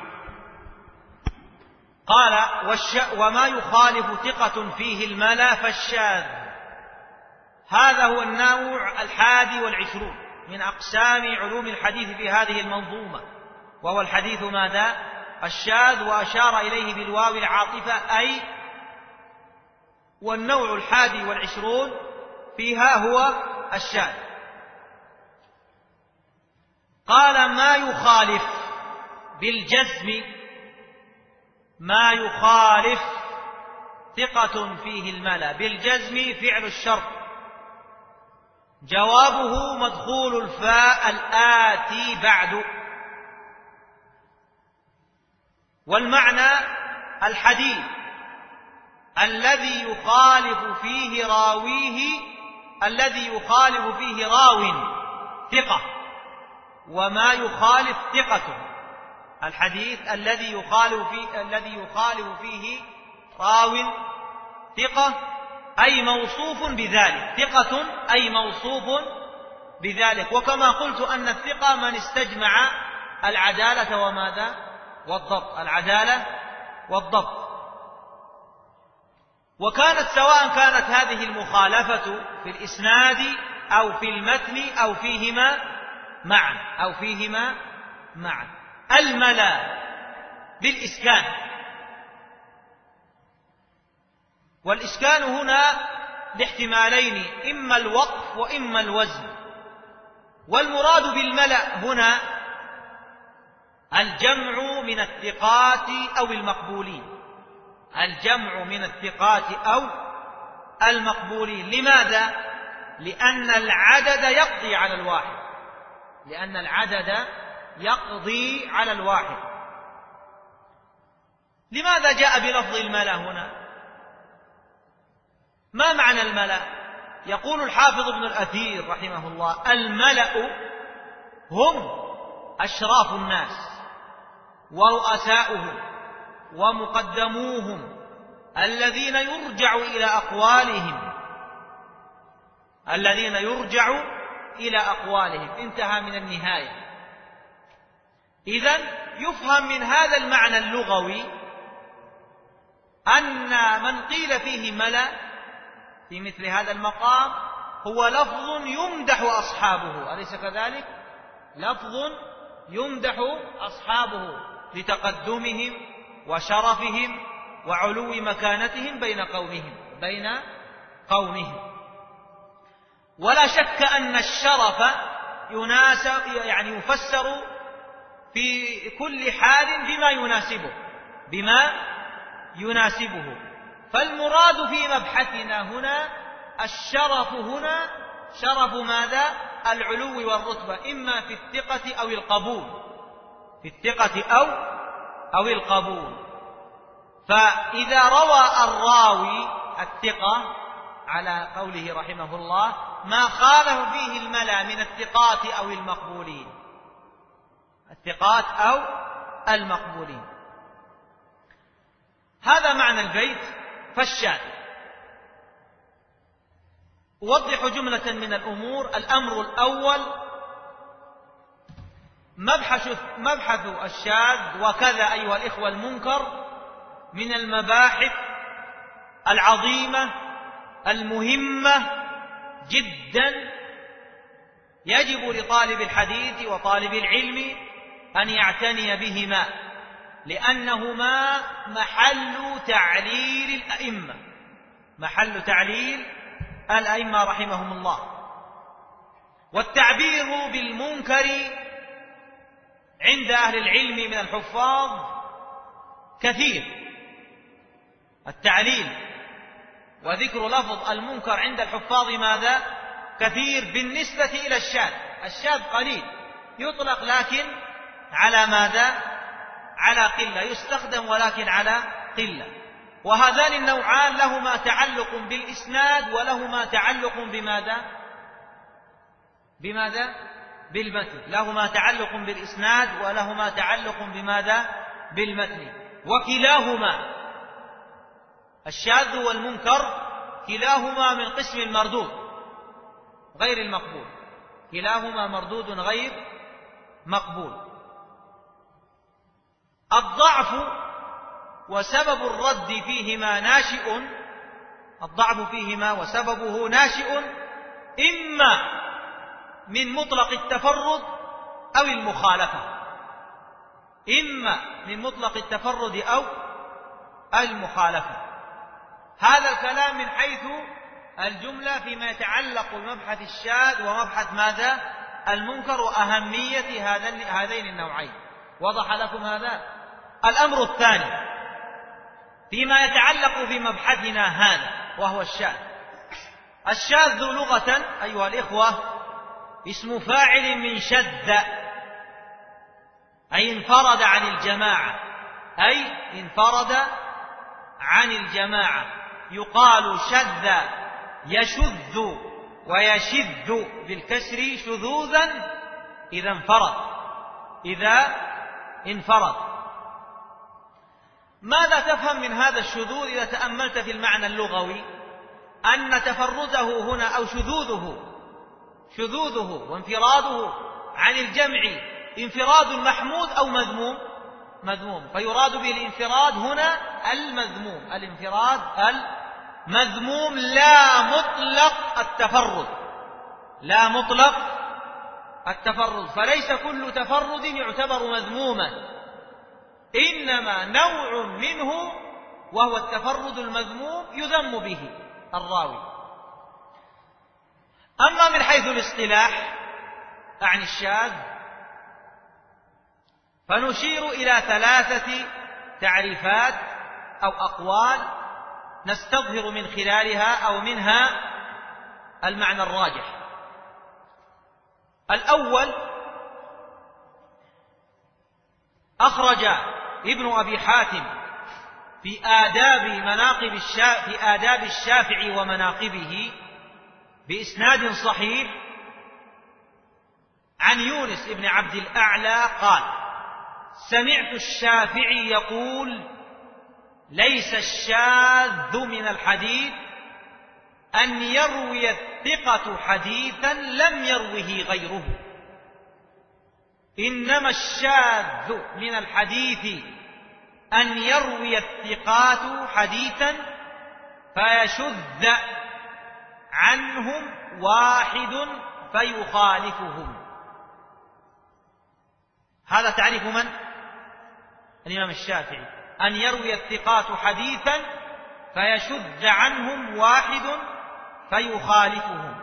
قال: وما يخالف ثقة فيه الملا فالشاذ. هذا هو النوع الحادي والعشرون من أقسام علوم الحديث في هذه المنظومة، وهو الحديث ماذا؟ الشاذ. وأشار إليه بالواو العاطفة، أي والنوع الحادي والعشرون فيها هو الشاذ. قال: ما يخالف بالجزم، ما يخالف ثقة فيه الملا، بالجزم فعل الشرط، جوابه مدخول الفاء الآتي بعد. والمعنى الحديث الذي يخالف فيه راويه الذي يخالف فيه راو ثقة، وما يخالف ثقة. الحديث الذي يخالف فيه الذي يخالف فيه راو ثقة، أي موصوف بذلك، ثقة أي موصوف بذلك. وكما قلت أن الثقة من استجمع العدالة وماذا؟ والضبط، العدالة والضبط. وكانت سواء كانت هذه المخالفة في الإسناد أو في المتن أو فيهما معا أو فيهما معا. الملا بالإسكان، والإسكان هنا لاحتمالين، إما الوقف وإما الوزن. والمراد بالملا هنا الجمع من الثقات أو المقبولين، الجمع من الثقات أو المقبولين. لماذا؟ لأن العدد يقضي على الواحد، لأن العدد يقضي على الواحد. لماذا جاء بلفظ الملا هنا؟ ما معنى الملا؟ يقول الحافظ ابن الأثير رحمه الله: الملأ هم أشراف الناس ورؤساؤهم ومقدموهم الذين يرجع إلى أقوالهم الذين يرجع إلى أقوالهم انتهى من النهاية. إذن يفهم من هذا المعنى اللغوي أن من قيل فيه ملأ في مثل هذا المقام هو لفظ يمدح أصحابه، أليس كذلك؟ لفظ يمدح أصحابه لتقدمهم وشرفهم وعلو مكانتهم بين قومهم بين قومهم. ولا شك أن الشرف يناسب يعني يفسر في كل حال بما يناسبه بما يناسبه فالمراد في مبحثنا هنا الشرف هنا شرف ماذا؟ العلو والرتبة، إما في الثقة أو القبول في الثقة أو أو القبول. فإذا روى الراوي الثقة على قوله رحمه الله ما خاله فيه الملا من الثقات أو المقبولين الثقات أو المقبولين. هذا معنى البيت. فالشاذ أوضح جملة من الأمور. الأمر الأول مبحث, مبحث الشاذ وكذا أيها الإخوة المنكر من المباحث العظيمة المهمة جدا يجب لطالب الحديث وطالب العلم أن يعتني بهما، لأنهما محل تعليل الأئمة محل تعليل الأئمة رحمهم الله. والتعبير بالمنكر عند أهل العلم من الحفاظ كثير. التعليل وذكر لفظ المنكر عند الحفاظ ماذا؟ كثير بالنسبة إلى الشاذ. الشاذ قليل يطلق لكن على ماذا؟ على قلة، يستخدم ولكن على قلة. وهذان النوعان لهما تعلق بالإسناد ولهما تعلق بماذا؟ بماذا؟ بالمتن. لهما تعلق بالإسناد ولهما تعلق بماذا؟ بالمتن. وكلاهما الشاذ والمنكر كلاهما من قسم المردود غير المقبول كلاهما مردود غير مقبول. الضعف وسبب الرد فيهما ناشئ الضعف فيهما وسببه ناشئ إما من مطلق التفرد أو المخالفة إما من مطلق التفرد أو المخالفة. هذا الكلام من حيث الجملة فيما يتعلق بمبحث الشاذ ومبحث ماذا؟ المنكر وأهمية هذين النوعين. وضح لكم هذا؟ الأمر الثاني فيما يتعلق بمبحثنا هذا وهو الشاذ. الشاذ لغة أيها الإخوة اسم فاعل من شذ، أي انفرد عن الجماعة أي انفرد عن الجماعة. يقال شذ يشذ ويشذ بالكسر شذوذا إذا انفرد إذا انفرد. ماذا تفهم من هذا الشذوذ إذا تأملت في المعنى اللغوي؟ أن تفرده هنا أو شذوذه شذوذه وانفراده عن الجمع انفراد محمود أو مذموم مذموم فيراد به الانفراد هنا المذموم الانفراد المذموم لا مطلق التفرد لا مطلق التفرد. فليس كل تفرد يعتبر مذموما، إنما نوع منه وهو التفرد المذموم يذم به الراوي. أما من حيث الاصطلاح عن الشاذ فنشير إلى ثلاثة تعريفات أو أقوال نستظهر من خلالها أو منها المعنى الراجح. الأول: أخرج ابن أبي حاتم في آداب مناقب الشا... في آداب الشافعي ومناقبه بإسناد صحيح عن يونس بن عبد الأعلى قال: سمعت الشافعي يقول: ليس الشاذ من الحديث أن يروي الثقة حديثا لم يروه غيره، إنما الشاذ من الحديث أن يروي الثقات حديثا فيشذ عنهم واحد فيخالفهم. هذا تعريف من؟ الإمام الشافعي: أن يروي الثقات حديثا فيشذ عنهم واحد فيخالفهم.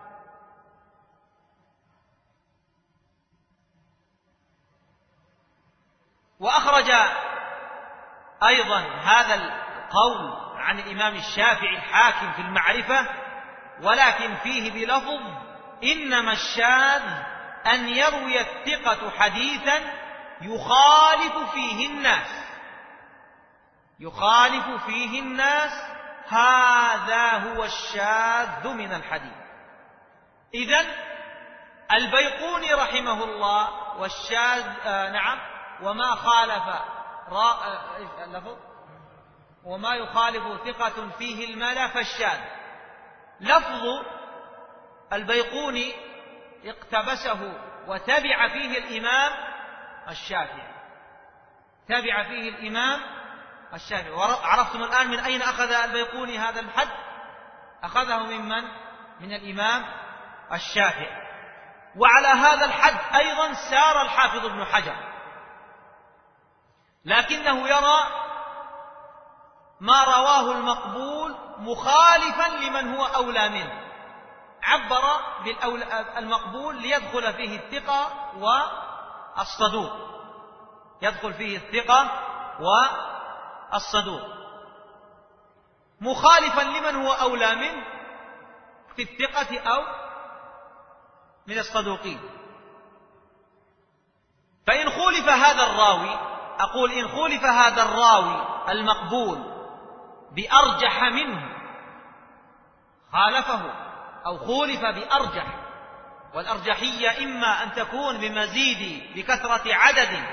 وأخرج أيضا هذا القول عن الإمام الشافعي الحاكم في المعرفة، ولكن فيه بلفظ: إنما الشاذ أن يروي الثقة حديثا يخالف فيه الناس يخالف فيه الناس هذا هو الشاذ من الحديث. إذن البيقوني رحمه الله والشاذ آه نعم وما خالف را... آه اللفظ وما يخالف ثقة فيه الملا فالشاذ. لفظ البيقوني اقتبسه وتبع فيه الإمام الشافعي تبع فيه الإمام الشافعي. وعرفتم الآن من أين أخذ البيقوني هذا الحد؟ أخذه ممن؟ من الإمام الشافعي. وعلى هذا الحد أيضا سار الحافظ ابن حجر، لكنه يرى ما رواه المقبول مخالفا لمن هو أولى منه، عبر بالمقبول ليدخل فيه الثقة والصدوق يدخل فيه الثقة والصدوق مخالفا لمن هو أولى منه في الثقة أو من الصدوقين. فإن خولف هذا الراوي، أقول إن خولف هذا الراوي المقبول بأرجح منه خالفه، أو خولف بأرجح، والأرجحية إما أن تكون بمزيد بكثرة عدد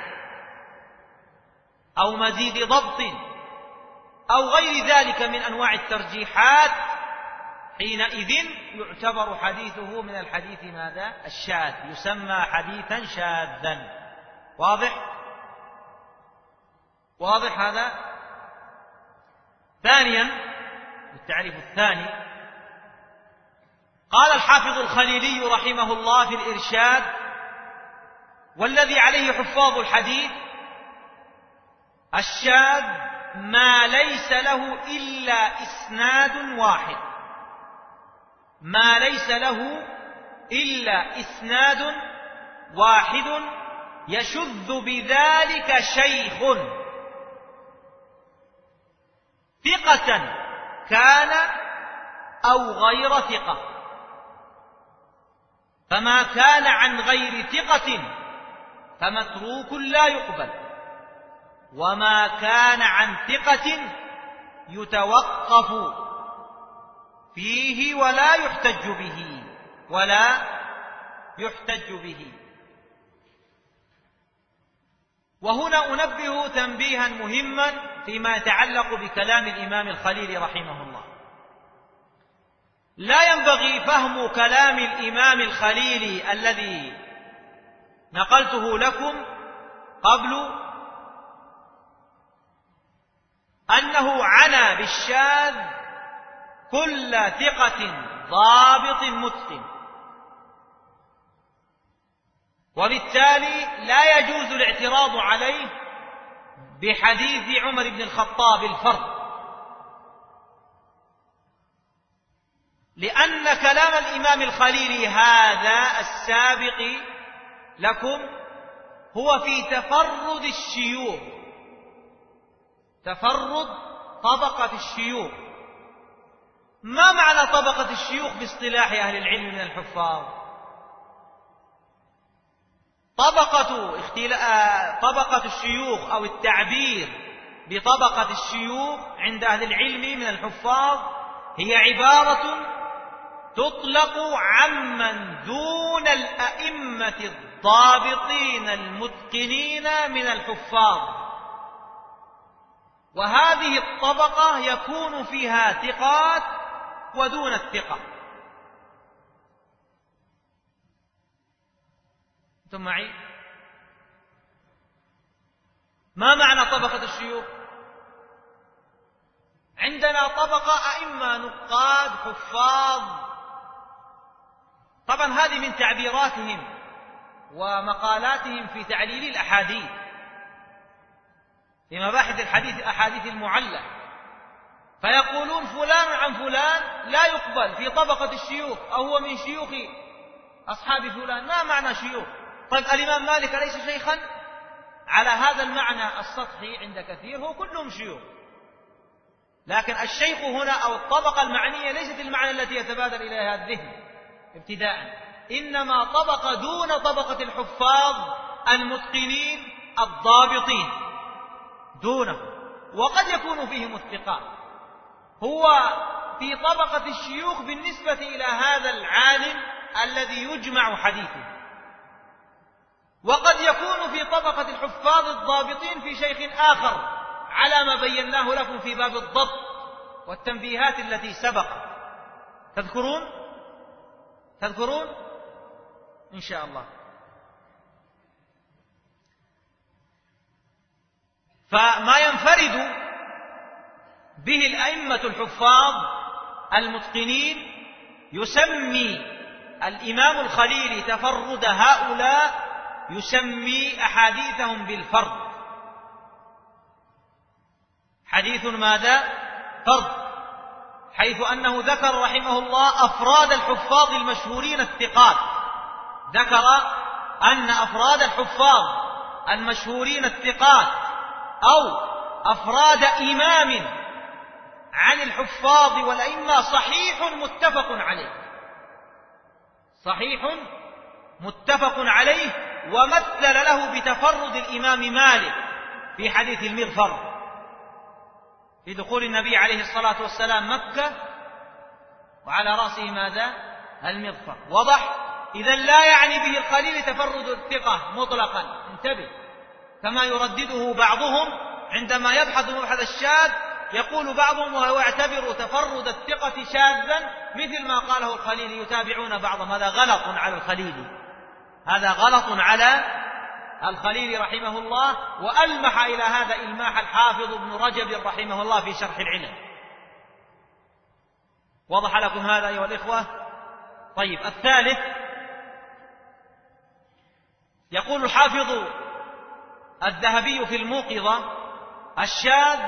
أو مزيد ضبط أو غير ذلك من أنواع الترجيحات، حينئذ يعتبر حديثه من الحديث ماذا؟ الشاذ، يسمى حديثا شاذا. واضح؟ واضح هذا؟ ثانيا، التعريف الثاني، قال الحافظ الخليلي رحمه الله في الإرشاد: والذي عليه حفاظ الحديث الشاذ ما ليس له إلا إسناد واحد ما ليس له إلا إسناد واحد يشذ بذلك شيخ ثقة كان أو غير ثقة، فما كان عن غير ثقة فمتروك لا يقبل، وما كان عن ثقة يتوقف فيه ولا يحتج به ولا يحتج به. وهنا أنبه تنبيها مهما فيما يتعلق بكلام الإمام الخليل رحمه الله. لا ينبغي فهم كلام الإمام الخليل الذي نقلته لكم قبل أنه عنى بالشاذ كل ثقة ضابط متقن، وبالتالي لا يجوز الاعتراض عليه بحديث عمر بن الخطاب الفرد، لأن كلام الإمام الخليلي هذا السابق لكم هو في تفرد الشيوخ تفرد طبقة الشيوخ. ما معنى طبقة الشيوخ باصطلاح أهل العلم من الحفاظ؟ طبقة اختلاء طبقة الشيوخ أو التعبير بطبقة الشيوخ عند أهل العلم من الحفاظ هي عبارة تطلق عمن دون الأئمة الضابطين المتقنين من الحفاظ، وهذه الطبقة يكون فيها ثقات ودون الثقة. أنتم معي؟ ما معنى طبقة الشيوخ؟ عندنا طبقة أئمة نقاد حفاظ، طبعا هذه من تعبيراتهم ومقالاتهم في تعليل الأحاديث في مباحث الحديث الأحاديث المعلة، فيقولون فلان عن فلان لا يقبل في طبقة الشيوخ أو هو من شيوخ أصحاب فلان. ما معنى شيوخ؟ طيب الإمام مالك ليس شيخا؟ على هذا المعنى السطحي عند كثير هو كلهم شيوخ، لكن الشيخ هنا أو الطبقة المعنية ليست المعنى التي يتبادر إليها الذهن ابتداء، إنما طبقة دون طبقة الحفاظ المتقنين الضابطين دونه، وقد يكون فيهم الثقات. هو في طبقة الشيوخ بالنسبة إلى هذا العالم الذي يجمع حديثه، وقد يكون في طبقة الحفاظ الضابطين في شيخ آخر على ما بيناه لكم في باب الضبط والتنبيهات التي سبق. تذكرون؟ تذكرون؟ إن شاء الله. فما ينفرد به الأئمة الحفاظ المتقنين يسمي الإمام الخليلي تفرد هؤلاء، يسمي أحاديثهم بالفرد. حديث ماذا؟ فرد، حيث أنه ذكر رحمه الله أفراد الحفاظ المشهورين الثقات، ذكر أن أفراد الحفاظ المشهورين الثقات أو أفراد إمام عن الحفاظ والأئمة صحيح متفق عليه، صحيح متفق عليه، ومثل له بتفرد الإمام مالك في حديث المغفر في دخول النبي عليه الصلاة والسلام مكة وعلى رأسه ماذا؟ المغفر. وضح؟ إذن لا يعني به الخليل تفرد الثقة مطلقا، انتبه، كما يردده بعضهم عندما يبحث مبحث الشاذ، يقول بعضهم وهو يعتبر تفرد الثقة شاذا مثل ما قاله الخليل، يتابعون بعضهم. هذا غلط على الخليل، هذا غلط على الخليل رحمه الله، وألمح إلى هذا إلماح الحافظ ابن رجب رحمه الله في شرح العلل. وضح لكم هذا أيها الإخوة؟ طيب، الثالث يقول الحافظ الذهبي في الموقظة: الشاذ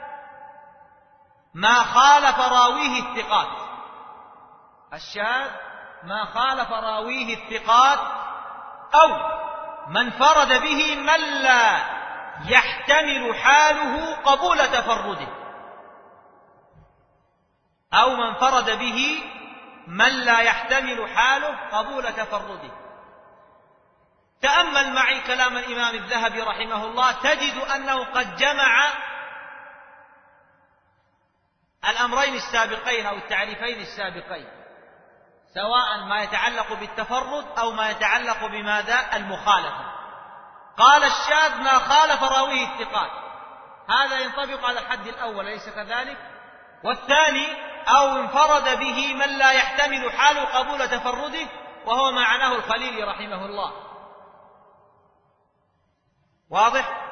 ما خالف راويه الثقات، الشاذ ما خالف راويه الثقات أو من فرد به من لا يحتمل حاله قبول تفرده، أو من فرد به من لا يحتمل حاله قبول تفرده. تأمل معي كلام الإمام الذهبي رحمه الله، تجد أنه قد جمع الأمرين السابقين أو التعريفين السابقين، سواء ما يتعلق بالتفرد أو ما يتعلق بماذا؟ المخالفة. قال: الشاذ ما خالف راويه الثقات، هذا ينطبق على الحد الأول، ليس كذلك؟ والثاني: أو انفرد به من لا يحتمل حال قبول تفرده، وهو ما عناه الخليل رحمه الله. واضح؟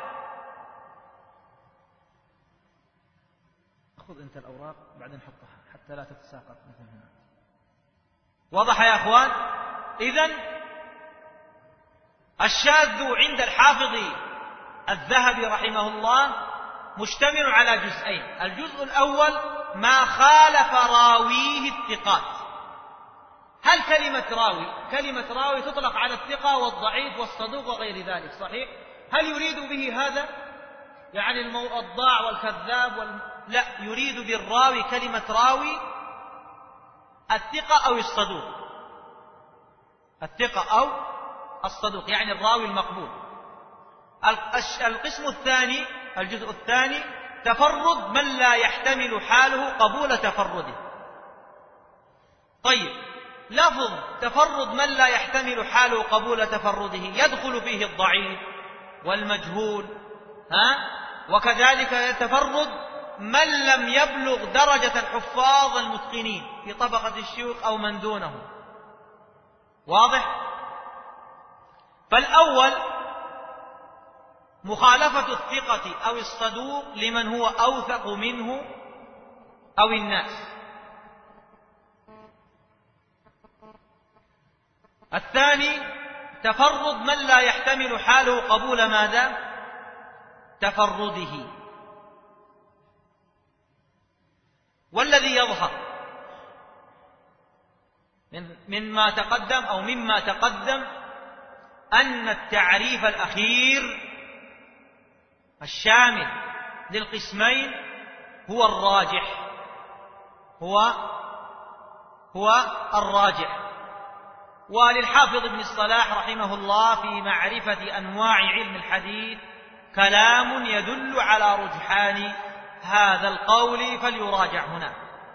خذ أنت الأوراق بعدين حطها حتى لا تتساقط مثل هنا. واضح يا أخوان؟ إذن الشاذ عند الحافظ الذهبي رحمه الله مشتمل على جزئين: الجزء الأول ما خالف راويه الثقات. هل كلمة راوي كلمة راوي تطلق على الثقة والضعيف والصدوق وغير ذلك، صحيح؟ هل يريد به هذا يعني الضاع والكذاب وال... لا، يريد بالراوي كلمة راوي الثقة أو الصدوق، الثقة أو الصدوق، يعني الراوي المقبول. القسم الثاني، الجزء الثاني، تفرد من لا يحتمل حاله قبول تفرده. طيب، لفظ تفرد من لا يحتمل حاله قبول تفرده يدخل فيه الضعيف والمجهول، ها؟ وكذلك يتفرد من لم يبلغ درجة الحفاظ المتقنين في طبقة الشيوخ أو من دونه. واضح؟ فالأول مخالفة الثقة أو الصدوق لمن هو أوثق منه أو الناس. الثاني تفرد من لا يحتمل حاله قبول ماذا؟ تفرده. والذي يظهر من مما تقدم أو مما تقدم أن التعريف الأخير الشامل للقسمين هو الراجح، هو هو الراجح. وللحافظ ابن الصلاح رحمه الله في معرفة أنواع علم الحديث كلام يدل على رجحان هذا القول، فليراجع هنا.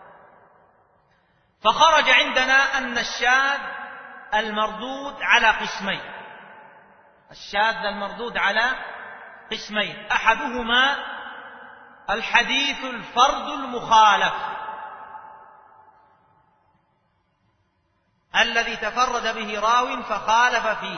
فخرج عندنا أن الشاذ المردود على قسمين، الشاذ المردود على قسمين، أحدهما الحديث الفرد المخالف الذي تفرد به راو فخالف فيه.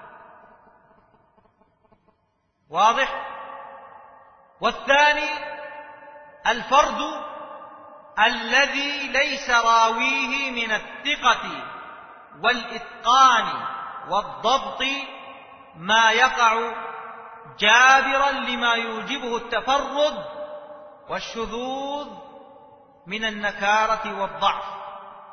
واضح؟ والثاني الفرد الذي ليس راويه من الثقة والإتقان والضبط ما يقع جابرا لما يوجبه التفرد والشذوذ من النكارة والضعف.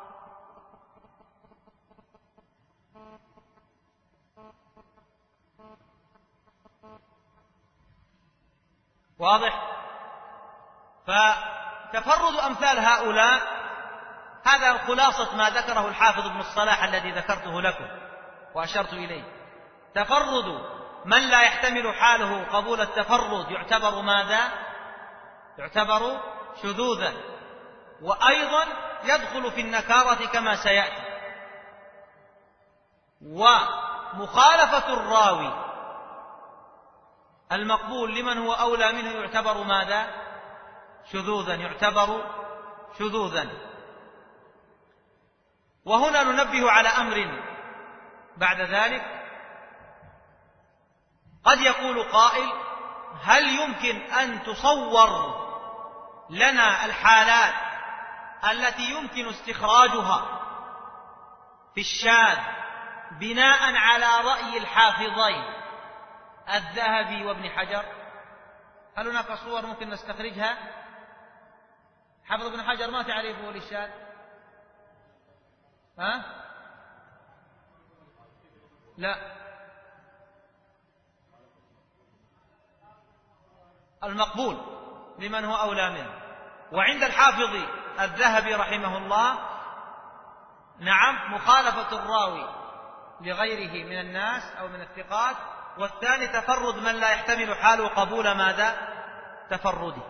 واضح؟ فتفرد أمثال هؤلاء هذا خلاصة ما ذكره الحافظ ابن الصلاح الذي ذكرته لكم وأشرت إليه. تفرد من لا يحتمل حاله قبول التفرد يعتبر ماذا؟ يعتبر شذوذا، وأيضا يدخل في النكارة كما سيأتي. ومخالفة الراوي المقبول لمن هو أولى منه يعتبر ماذا؟ شذوذا، يعتبر شذوذا. وهنا ننبه على أمر بعد ذلك. قد يقول قائل: هل يمكن أن تصور لنا الحالات التي يمكن استخراجها في الشاذ بناء على رأي الحافظين الذهبي وابن حجر؟ هل هناك صور ممكن نستخرجها؟ حافظ ابن حجر ما تعريفه للشاذ؟ ها؟ لا، المقبول لمن هو أولى منه. وعند الحافظ الذهبي رحمه الله نعم مخالفة الراوي لغيره من الناس أو من الثقات، والثاني تفرد من لا يحتمل حاله قبول ماذا؟ تفرده.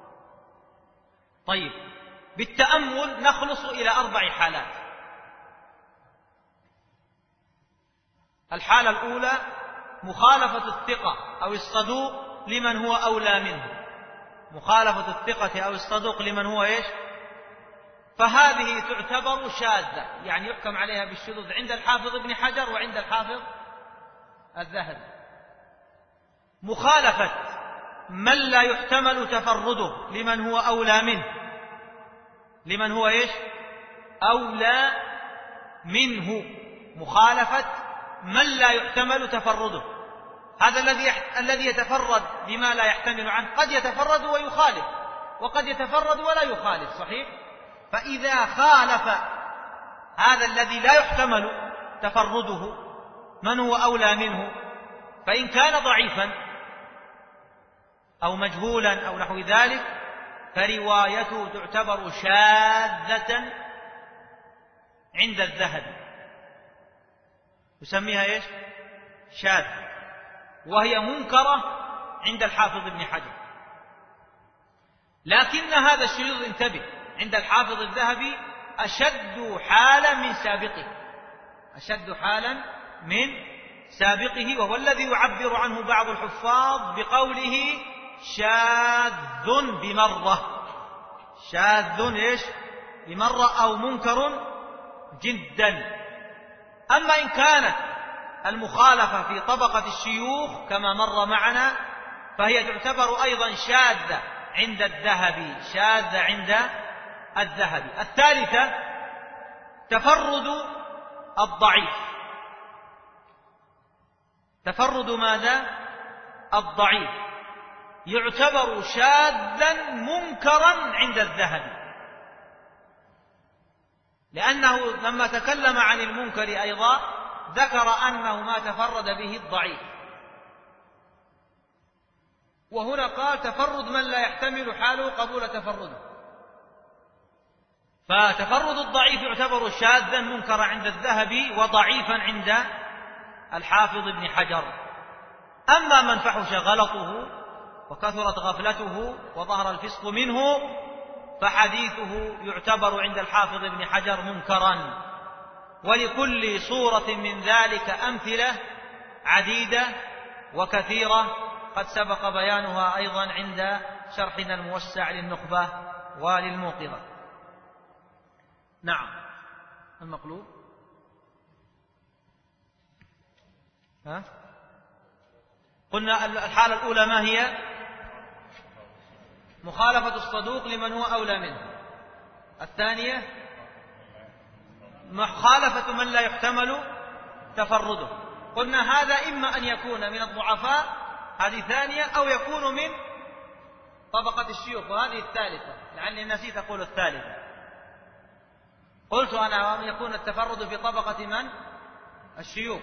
طيب، بالتأمل نخلص إلى أربع حالات. الحالة الأولى مخالفة الثقة أو الصدوق لمن هو أولى منه، مخالفة الثقة أو الصدوق لمن هو إيش؟ فهذه تعتبر شاذة، يعني يحكم عليها بالشذوذ عند الحافظ ابن حجر وعند الحافظ الذهبي. مخالفة من لا يحتمل تفرده لمن هو أولى منه، لمن هو إيش؟ أولى منه، مخالفة من لا يحتمل تفرده. هذا الذي الذي يتفرد بما لا يحتمل عنه قد يتفرد ويخالف، وقد يتفرد ولا يخالف، صحيح؟ فإذا خالف هذا الذي لا يحتمل تفرده من هو أولى منه، فإن كان ضعيفا أو مجهولا أو نحو ذلك فروايته تعتبر شاذة عند الذهبي، يسميها إيش؟ شاذ، وهي منكرة عند الحافظ ابن حجر. لكن هذا الشذوذ، انتبه، عند الحافظ الذهبي أشد حالا من سابقه، أشد حالا من سابقه، وهو الذي يعبر عنه بعض الحفاظ بقوله شاذ بمرة، شاذ إيش؟ بمرة، أو منكر جدا. أما إن كانت المخالفة في طبقة الشيوخ كما مر معنا فهي تعتبر أيضا شاذة عند الذهبي، شاذة عند الذهبي. الثالثة تفرد الضعيف، تفرد ماذا؟ الضعيف، يعتبر شاذا منكرا عند الذهبي، لأنه لما تكلم عن المنكر أيضا ذكر أنه ما تفرد به الضعيف، وهنا قال تفرد من لا يحتمل حاله قبول تفرده، فتفرد الضعيف يعتبر شاذا منكرا عند الذهبي وضعيفا عند الحافظ ابن حجر. أما من فحش غلطه وكثرت غفلته وظهر الفسق منه فحديثه يعتبر عند الحافظ ابن حجر منكرا، ولكل صورة من ذلك أمثلة عديدة وكثيرة قد سبق بيانها أيضا عند شرحنا الموسع للنخبة وللموقظة. نعم، المقلوب ها؟ قلنا الحالة الأولى ما هي؟ مخالفة الصدوق لمن هو أولى منه. الثانية مخالفة من لا يحتمل تفرده، قلنا هذا إما أن يكون من الضعفاء، هذه ثانية، أو يكون من طبقة الشيوخ، وهذه الثالثة، لعلي نسيت أقول الثالثة. قلت أنا أن يكون التفرد في طبقة من؟ الشيوخ.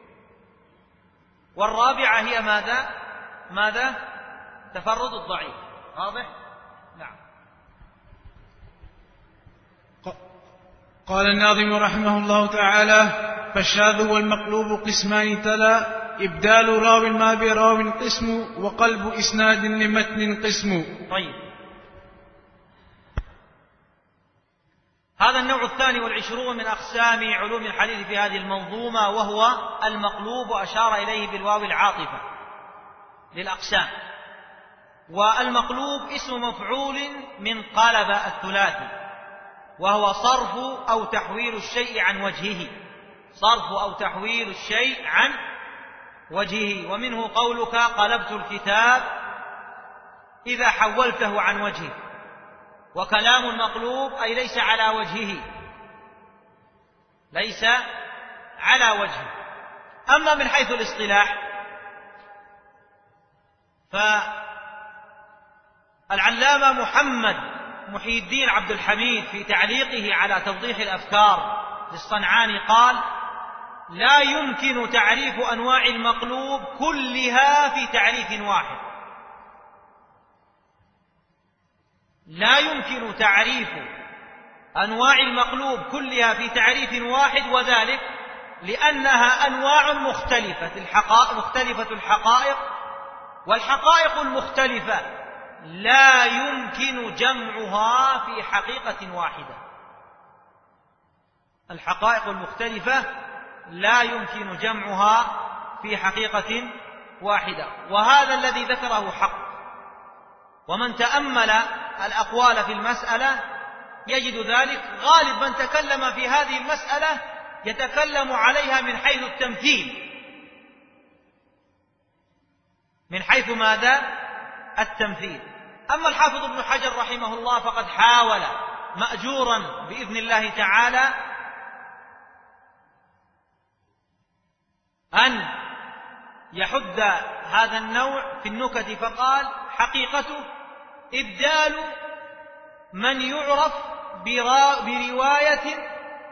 والرابعة هي ماذا؟ ماذا؟ تفرد الضعيف. واضح؟ نعم. قال الناظم رحمه الله تعالى: فالشاذ والمقلوب قسمان تلا، إبدال راو ما براو قسم، وقلب إسناد لمتن قسم. طيب، هذا النوع الثاني والعشرون من أقسام علوم الحديث في هذه المنظومة، وهو المقلوب، أشار إليه بالواو العاطفة للأقسام. والمقلوب اسم مفعول من قلب الثلاثي، وهو صرف أو تحويل الشيء عن وجهه، صرف أو تحويل الشيء عن وجهه. ومنه قولك قلبت الكتاب إذا حولته عن وجهه. وكلام المقلوب أي ليس على وجهه، ليس على وجهه. أما من حيث الاصطلاح فالعلامة محمد محي الدين عبد الحميد في تعليقه على توضيح الأفكار للصنعاني قال: لا يمكن تعريف أنواع المقلوب كلها في تعريف واحد، لا يمكن تعريف أنواع المقلوب كلها في تعريف واحد، وذلك لأنها أنواع مختلفة الحقائق مختلفة الحقائق والحقائق المختلفة لا يمكن جمعها في حقيقة واحدة. الحقائق المختلفة لا يمكن جمعها في حقيقة واحدة، وهذا الذي ذكره حق. ومن تأمل الأقوال في المسألة يجد ذلك. غالب من تكلم في هذه المسألة يتكلم عليها من حيث التمثيل، من حيث ماذا؟ التمثيل. أما الحافظ ابن حجر رحمه الله فقد حاول مأجورا بإذن الله تعالى أن يحد هذا النوع في النكت، فقال: حقيقته إبدال من يعرف برواية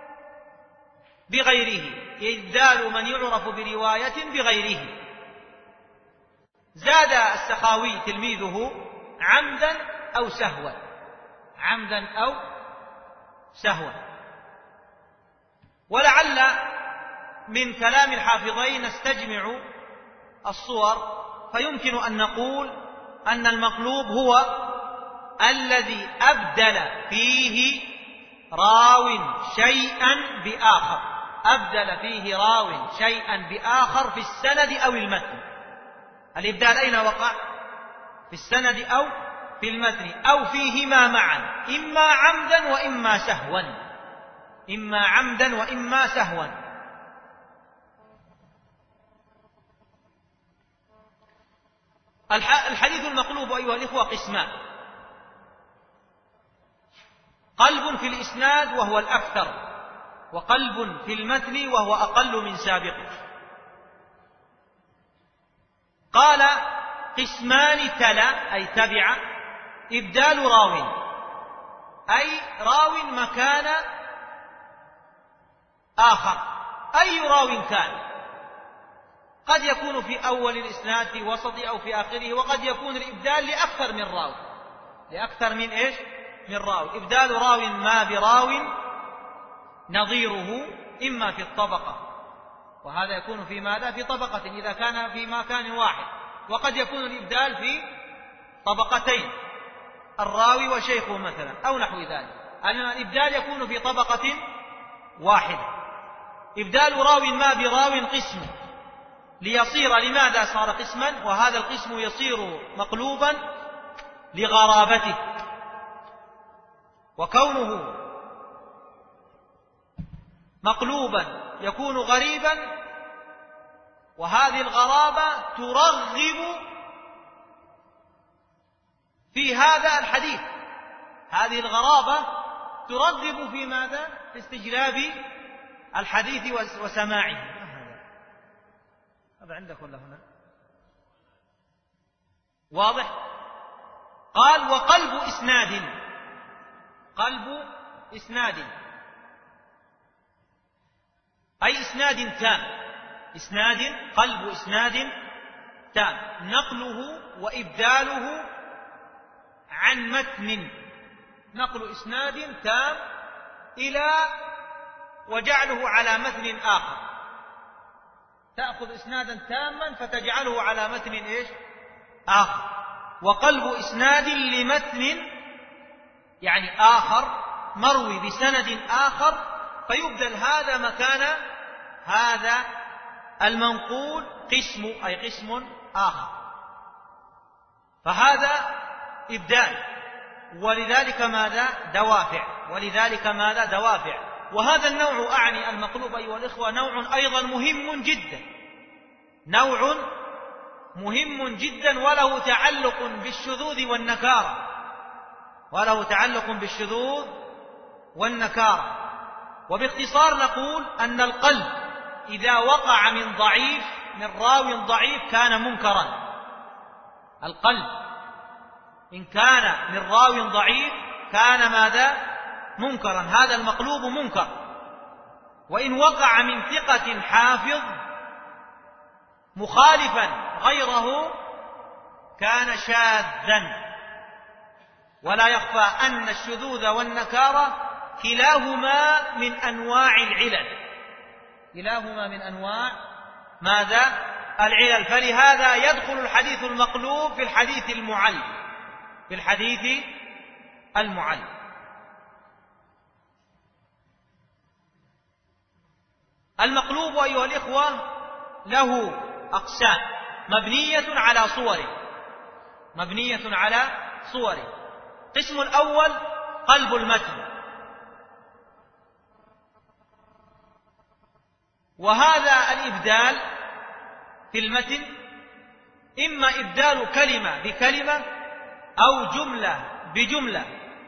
بغيره، إبدال من يعرف برواية بغيره. زاد السخاوي تلميذه: عمدا أو سهوا، عمدا أو سهوا. ولعل من كلام الحافظين نستجمع الصور، فيمكن أن نقول أن المقلوب هو الذي أبدل فيه راو شيئا بآخر، أبدل فيه راو شيئا بآخر في السند أو المتن. الإبدال أين وقع؟ في السند أو في المتن أو فيهما معا، إما عمدا وإما سهوا، إما عمدا وإما سهوا. الحديث المقلوب أيها الإخوة قسمان: قلب في الإسناد وهو الأكثر، وقلب في المتن وهو أقل من سابقه. قال: قسمان تلا أي تبع، إبدال راو أي راو مكان آخر، أي راو كان، قد يكون في أول الإسناد في وسطه أو في آخره، وقد يكون الإبدال لأكثر من راو، لأكثر من إيش؟ من راو. إبدال راو ما براو نظيره إما في الطبقة، وهذا يكون في ماذا؟ في طبقة إذا كان في مكان واحد، وقد يكون الإبدال في طبقتين، الراوي وشيخه مثلا أو نحو ذلك. الإبدال يكون في طبقة واحدة. إبدال راو ما براو قسم ليصير، لماذا صار قسما؟ وهذا القسم يصير مقلوبا لغرابته، وكونه مقلوبا يكون غريبا، وهذه الغرابة ترغب في هذا الحديث، هذه الغرابة ترغب في ماذا؟ في استجلاب الحديث وسماعه. هذا عندك ولا هنا؟ واضح؟ قال: وقلب إسناد، قلب إسناد أي إسناد تام، إسناد قلب إسناد تام، نقله وإبداله عن متن، نقل إسناد تام إلى وجعله على متن آخر، تأخذ إسنادا تاما فتجعله على متن إيش؟ آخر. وقلب إسناد لمتن يعني آخر مروي بسند آخر، فيبدل هذا مكان هذا المنقول قسم، أي قسم آخر، فهذا إبدال. ولذلك ماذا؟ دوافع، ولذلك ماذا؟ دوافع. وهذا النوع أعني المقلوب أيها الإخوة نوع أيضا مهم جدا، نوع مهم جدا، وله تعلق بالشذوذ والنكارة، وله تعلق بالشذوذ والنكارة. وباختصار نقول أن القلب إذا وقع من ضعيف، من راو ضعيف، كان منكرا. القلب إن كان من راو ضعيف كان ماذا؟ منكرا، هذا المقلوب منكر. وإن وقع من ثقة حافظ مخالفا غيره كان شاذا. ولا يخفى أن الشذوذ والنكارة كلاهما من أنواع العلل، كلاهما من أنواع ماذا؟ العلل. فلهذا يدخل الحديث المقلوب في الحديث المعل، في الحديث المعل. المقلوب أيها الإخوة له أقسام مبنية على صوره، مبنية على صوره. القسم الأول قلب المتن، وهذا الإبدال في المتن إما إبدال كلمة بكلمة أو جملة بجملة،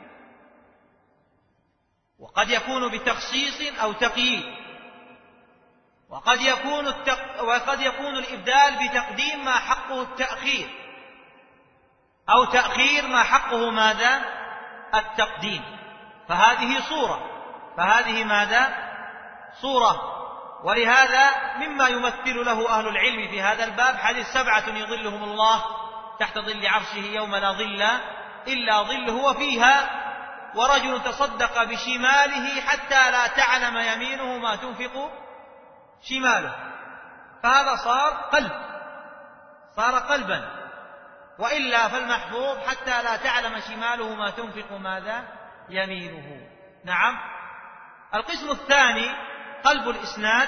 وقد يكون بتخصيص أو تقييد، وقد يكون التق... وقد يكون الإبدال بتقديم ما حقه التأخير، أو تأخير ما حقه ماذا؟ التقديم. فهذه صورة، فهذه ماذا؟ صورة. ولهذا مما يمثل له أهل العلم في هذا الباب حديث سبعة يظلهم الله تحت ظل عرشه يوم لا ظل إلا ظله، وفيها ورجل تصدق بشماله حتى لا تعلم يمينه ما تنفق شماله، فهذا صار قلب، صار قلبا، وإلا فالمحفوظ حتى لا تعلم شماله ما تنفق ماذا يمينه. نعم. القسم الثاني قلب الإسناد.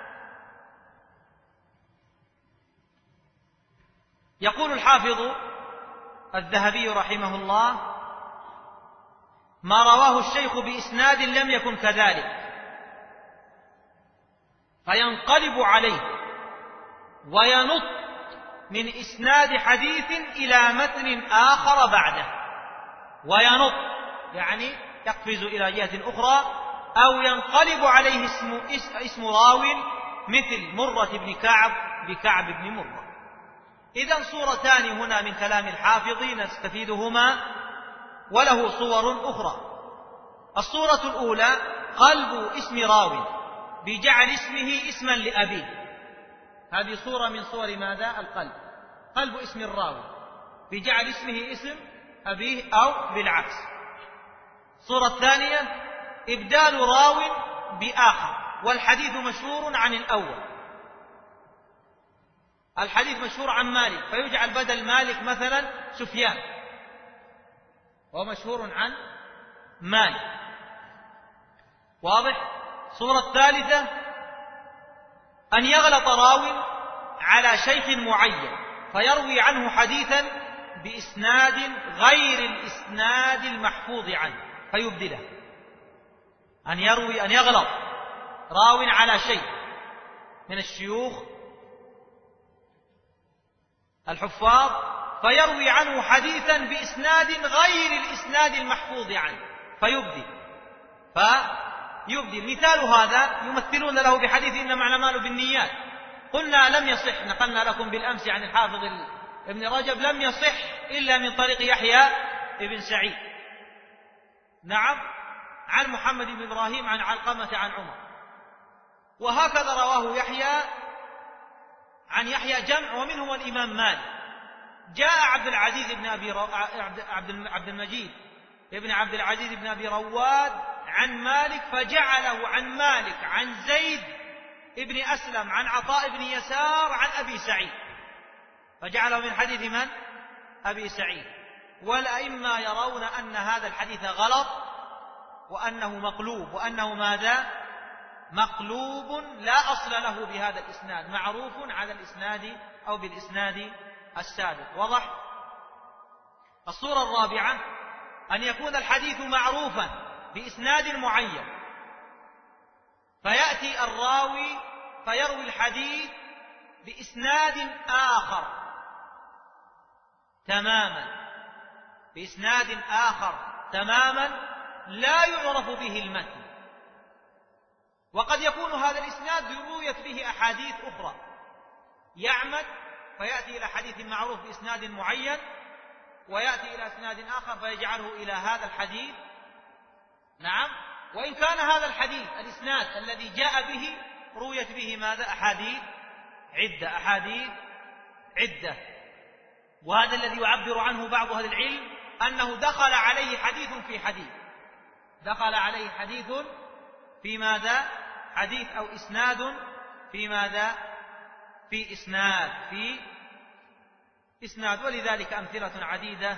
يقول الحافظ الذهبي رحمه الله: ما رواه الشيخ بإسناد لم يكن كذلك فينقلب عليه وينط من إسناد حديث إلى متن آخر بعده. وينط يعني يقفز إلى جهة أخرى، أو ينقلب عليه اسم, اسم راو مثل مرة بن كعب بكعب بن مرة. إذن صورتان هنا من كلام الحافظ نستفيدهما، وله صور أخرى. الصورة الأولى قلب اسم راو بجعل اسمه اسما لأبيه، هذه صورة من صور ماذا؟ القلب، قلب اسم الراوي بجعل اسمه اسم أبيه أو بالعكس. الصورة الثانية إبدال راو بآخر، والحديث مشهور عن الأول. الحديث مشهور عن مالك فيجعل بدل مالك مثلا سفيان، وهو مشهور عن مالك. واضح؟ الصورة الثالثة أن يغلط راو على شيخ معين فيروي عنه حديثا بإسناد غير الإسناد المحفوظ عنه فيبدله. أن يروي أن يغلط راو على شيء من الشيوخ الحفاظ فيروي عنه حديثا بإسناد غير الإسناد المحفوظ عنه فيبدل فيبدل مثال هذا يمثلون له بحديث إنما الأعمال بالنيات. قلنا لم يصح، نقلنا لكم بالأمس عن الحافظ ابن رجب، لم يصح إلا من طريق يحيى ابن سعيد، نعم، عن محمد بن إبراهيم عن علقمة عن عمر. وهكذا رواه يحيى عن يحيى جمع ومنهم الإمام مالك. جاء عبد العزيز بن أبي رو... عبد المجيد ابن عبد العزيز بن أبي رواد عن مالك فجعله عن مالك عن زيد ابن أسلم عن عطاء بن يسار عن أبي سعيد، فجعله من حديث من؟ أبي سعيد. والأئمة يرون أن هذا الحديث غلط وأنه مقلوب، وأنه ماذا؟ مقلوب لا أصل له بهذا الإسناد، معروف على الإسناد أو بالإسناد السابق. وضح؟ الصورة الرابعة أن يكون الحديث معروفا بإسناد معين فيأتي الراوي فيروي الحديث بإسناد آخر تماما، بإسناد آخر تماما لا يعرف به المتن، وقد يكون هذا الإسناد رويت فيه أحاديث أخرى، يعمد فيأتي إلى حديث معروف بإسناد معين ويأتي إلى إسناد آخر فيجعله إلى هذا الحديث، نعم، وإن كان هذا الحديث الإسناد الذي جاء به رويت به ماذا؟ أحاديث عدة، أحاديث عدة. وهذا الذي يعبر عنه بعض أهل العلم أنه دخل عليه حديث في حديث، دخل عليه حديث في ماذا؟ حديث أو إسناد في ماذا؟ في إسناد في إسناد. ولذلك أمثلة عديدة،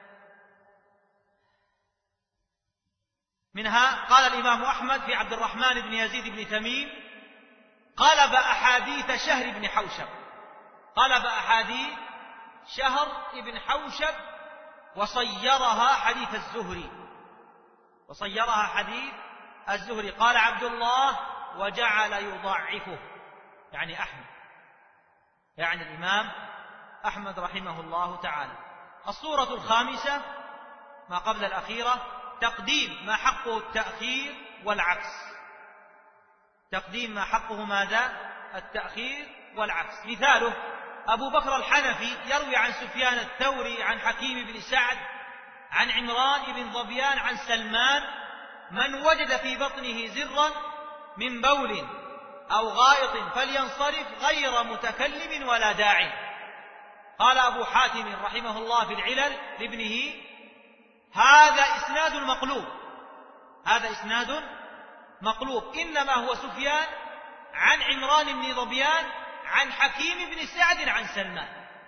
منها قال الإمام أحمد في عبد الرحمن بن يزيد بن تميم قلب أحاديث شهر بن حوشب، قلب أحاديث شهر بن حوشب وصيرها حديث الزهري، وصيرها حديث الزهري. قال عبد الله وجعل يضعفه، يعني أحمد، يعني الإمام أحمد رحمه الله تعالى. الصورة الخامسة ما قبل الأخيرة تقديم ما حقه التأخير والعكس، تقديم ما حقه ماذا؟ التأخير والعكس. مثاله أبو بكر الحنفي يروي عن سفيان الثوري عن حكيم بن سعد عن عمران بن ظبيان عن سلمان: من وجد في بطنه زرا من بول أو غائط فلينصرف غير متكلم ولا داع. قال أبو حاتم رحمه الله في العلل لابنه: هذا إسناد مقلوب، هذا إسناد مقلوب، إنما هو سفيان عن عمران بن ظبيان عن حكيم بن سعد عن سلمان،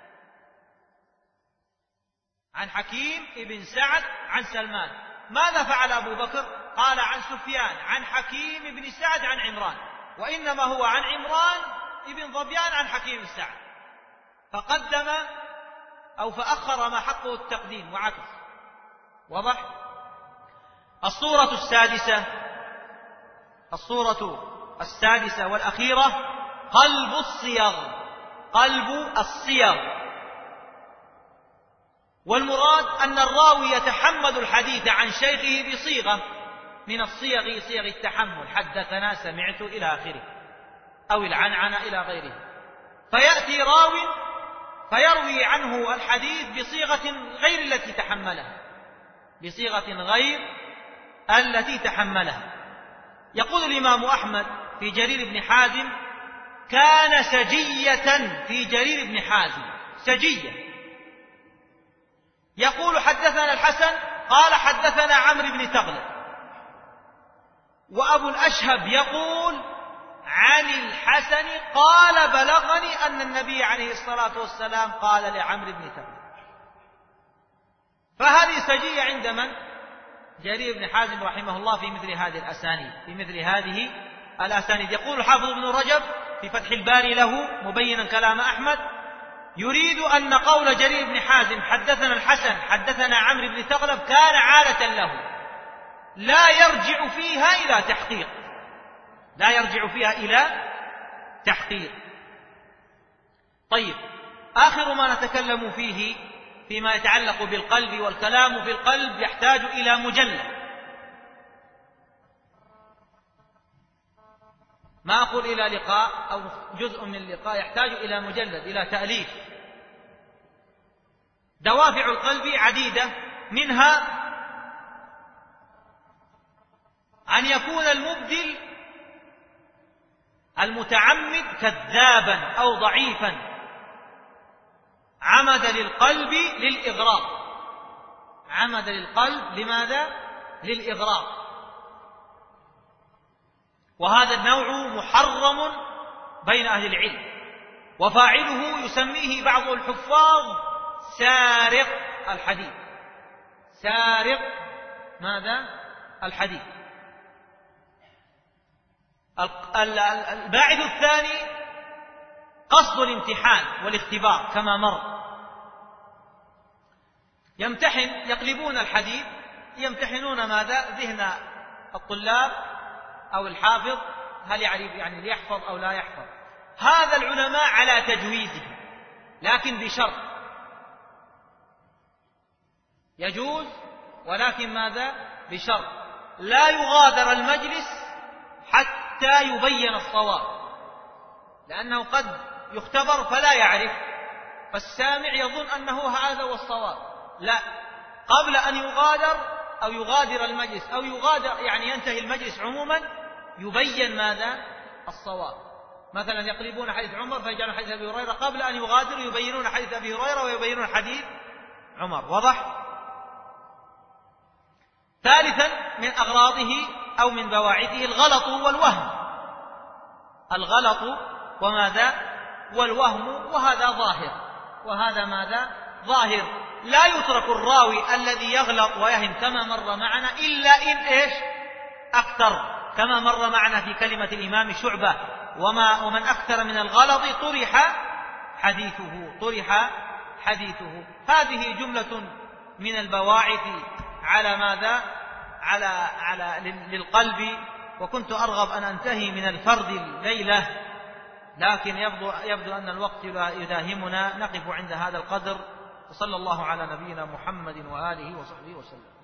عن حكيم بن سعد عن سلمان. ماذا فعل أبو بكر؟ قال عن سفيان عن حكيم بن سعد عن عمران، وإنما هو عن عمران بن ظبيان عن حكيم بن سعد، فقدم أو فأخر ما حقه التقديم وعكس. واضح؟ الصورة السادسة الصورة السادسة والأخيرة قلب الصيغ، قلب الصيغ. والمراد أن الراوي يتحمل الحديث عن شيخه بصيغة من الصيغ، صيغ التحمل، حدثنا، سمعت إلى آخره، أو العنعنة إلى غيره. فيأتي راوي فيروي عنه الحديث بصيغة غير التي تحملها، بصيغة غير التي تحملها. يقول الإمام أحمد في جرير بن حازم: كان سجية في جرير بن حازم، سجية. يقول: حدثنا الحسن قال حدثنا عمرو بن تغلب. وأبو الأشهب يقول عن الحسن قال: بلغني أن النبي عليه الصلاة والسلام قال لعمرو بن تغلب. فهذه سجية عند من؟ جرير بن حازم رحمه الله في مثل هذه الأسانيد، في مثل هذه الأسانيد. يقول الحافظ ابن رجب في فتح الباري له مبينا كلام أحمد: يريد أن قول جرير بن حازم حدثنا الحسن حدثنا عمرو بن تغلب كان عادة له، لا يرجع فيها إلى تحقيق، لا يرجع فيها إلى تحقيق. طيب، آخر ما نتكلم فيه فيما يتعلق بالقلب، والكلام في القلب يحتاج إلى مجلد. ما أقول إلى لقاء أو جزء من اللقاء، يحتاج إلى مجلد، إلى تأليف. دوافع القلب عديدة، منها أن يكون المبدل المتعمد كذابا أو ضعيفا، عمد للقلب للإغراء، عمد للقلب لماذا؟ للإغراء. وهذا النوع محرم بين أهل العلم، وفاعله يسميه بعض الحفاظ سارق الحديث، سارق ماذا؟ الحديث. الباعث الثاني قصد الامتحان والاختبار كما مر، يمتحن، يقلبون الحديث، يمتحنون ماذا؟ ذهن الطلاب أو الحافظ، هل يعرف يعني ليحفظ أو لا يحفظ. هذا العلماء على تجويزه، لكن بشرط، يجوز ولكن ماذا؟ بشرط لا يغادر المجلس حتى يبين الصواب، لأنه قد يختبر فلا يعرف، فالسامع يظن أنه هذا هو الصواب. لا، قبل أن يغادر أو يغادر المجلس أو يغادر يعني ينتهي المجلس عموما يبين ماذا؟ الصواب. مثلا يقلبون حديث عمر فيجعلون حديث أبي هريرة، قبل أن يغادروا يبينون حديث أبي هريرة ويبينون حديث عمر. واضح؟ ثالثا من أغراضه أو من بواعثه الغلط والوهم، الغلط وماذا؟ والوهم، وهذا ظاهر، وهذا ماذا؟ ظاهر. لا يترك الراوي الذي يغلط ويهم كما مر معنا إلا إن إيش؟ أكثر، كما مر معنا في كلمة الإمام شعبة: وما ومن أكثر من الغلط طرح حديثه، طرح حديثه. هذه جملة من البواعث على ماذا؟ على على للقلب. وكنت أرغب أن أنتهي من الفرد الليلة، لكن يبدو, يبدو أن الوقت يداهمنا. نقف عند هذا القدر، وصلى الله على نبينا محمد وآله وصحبه وسلم.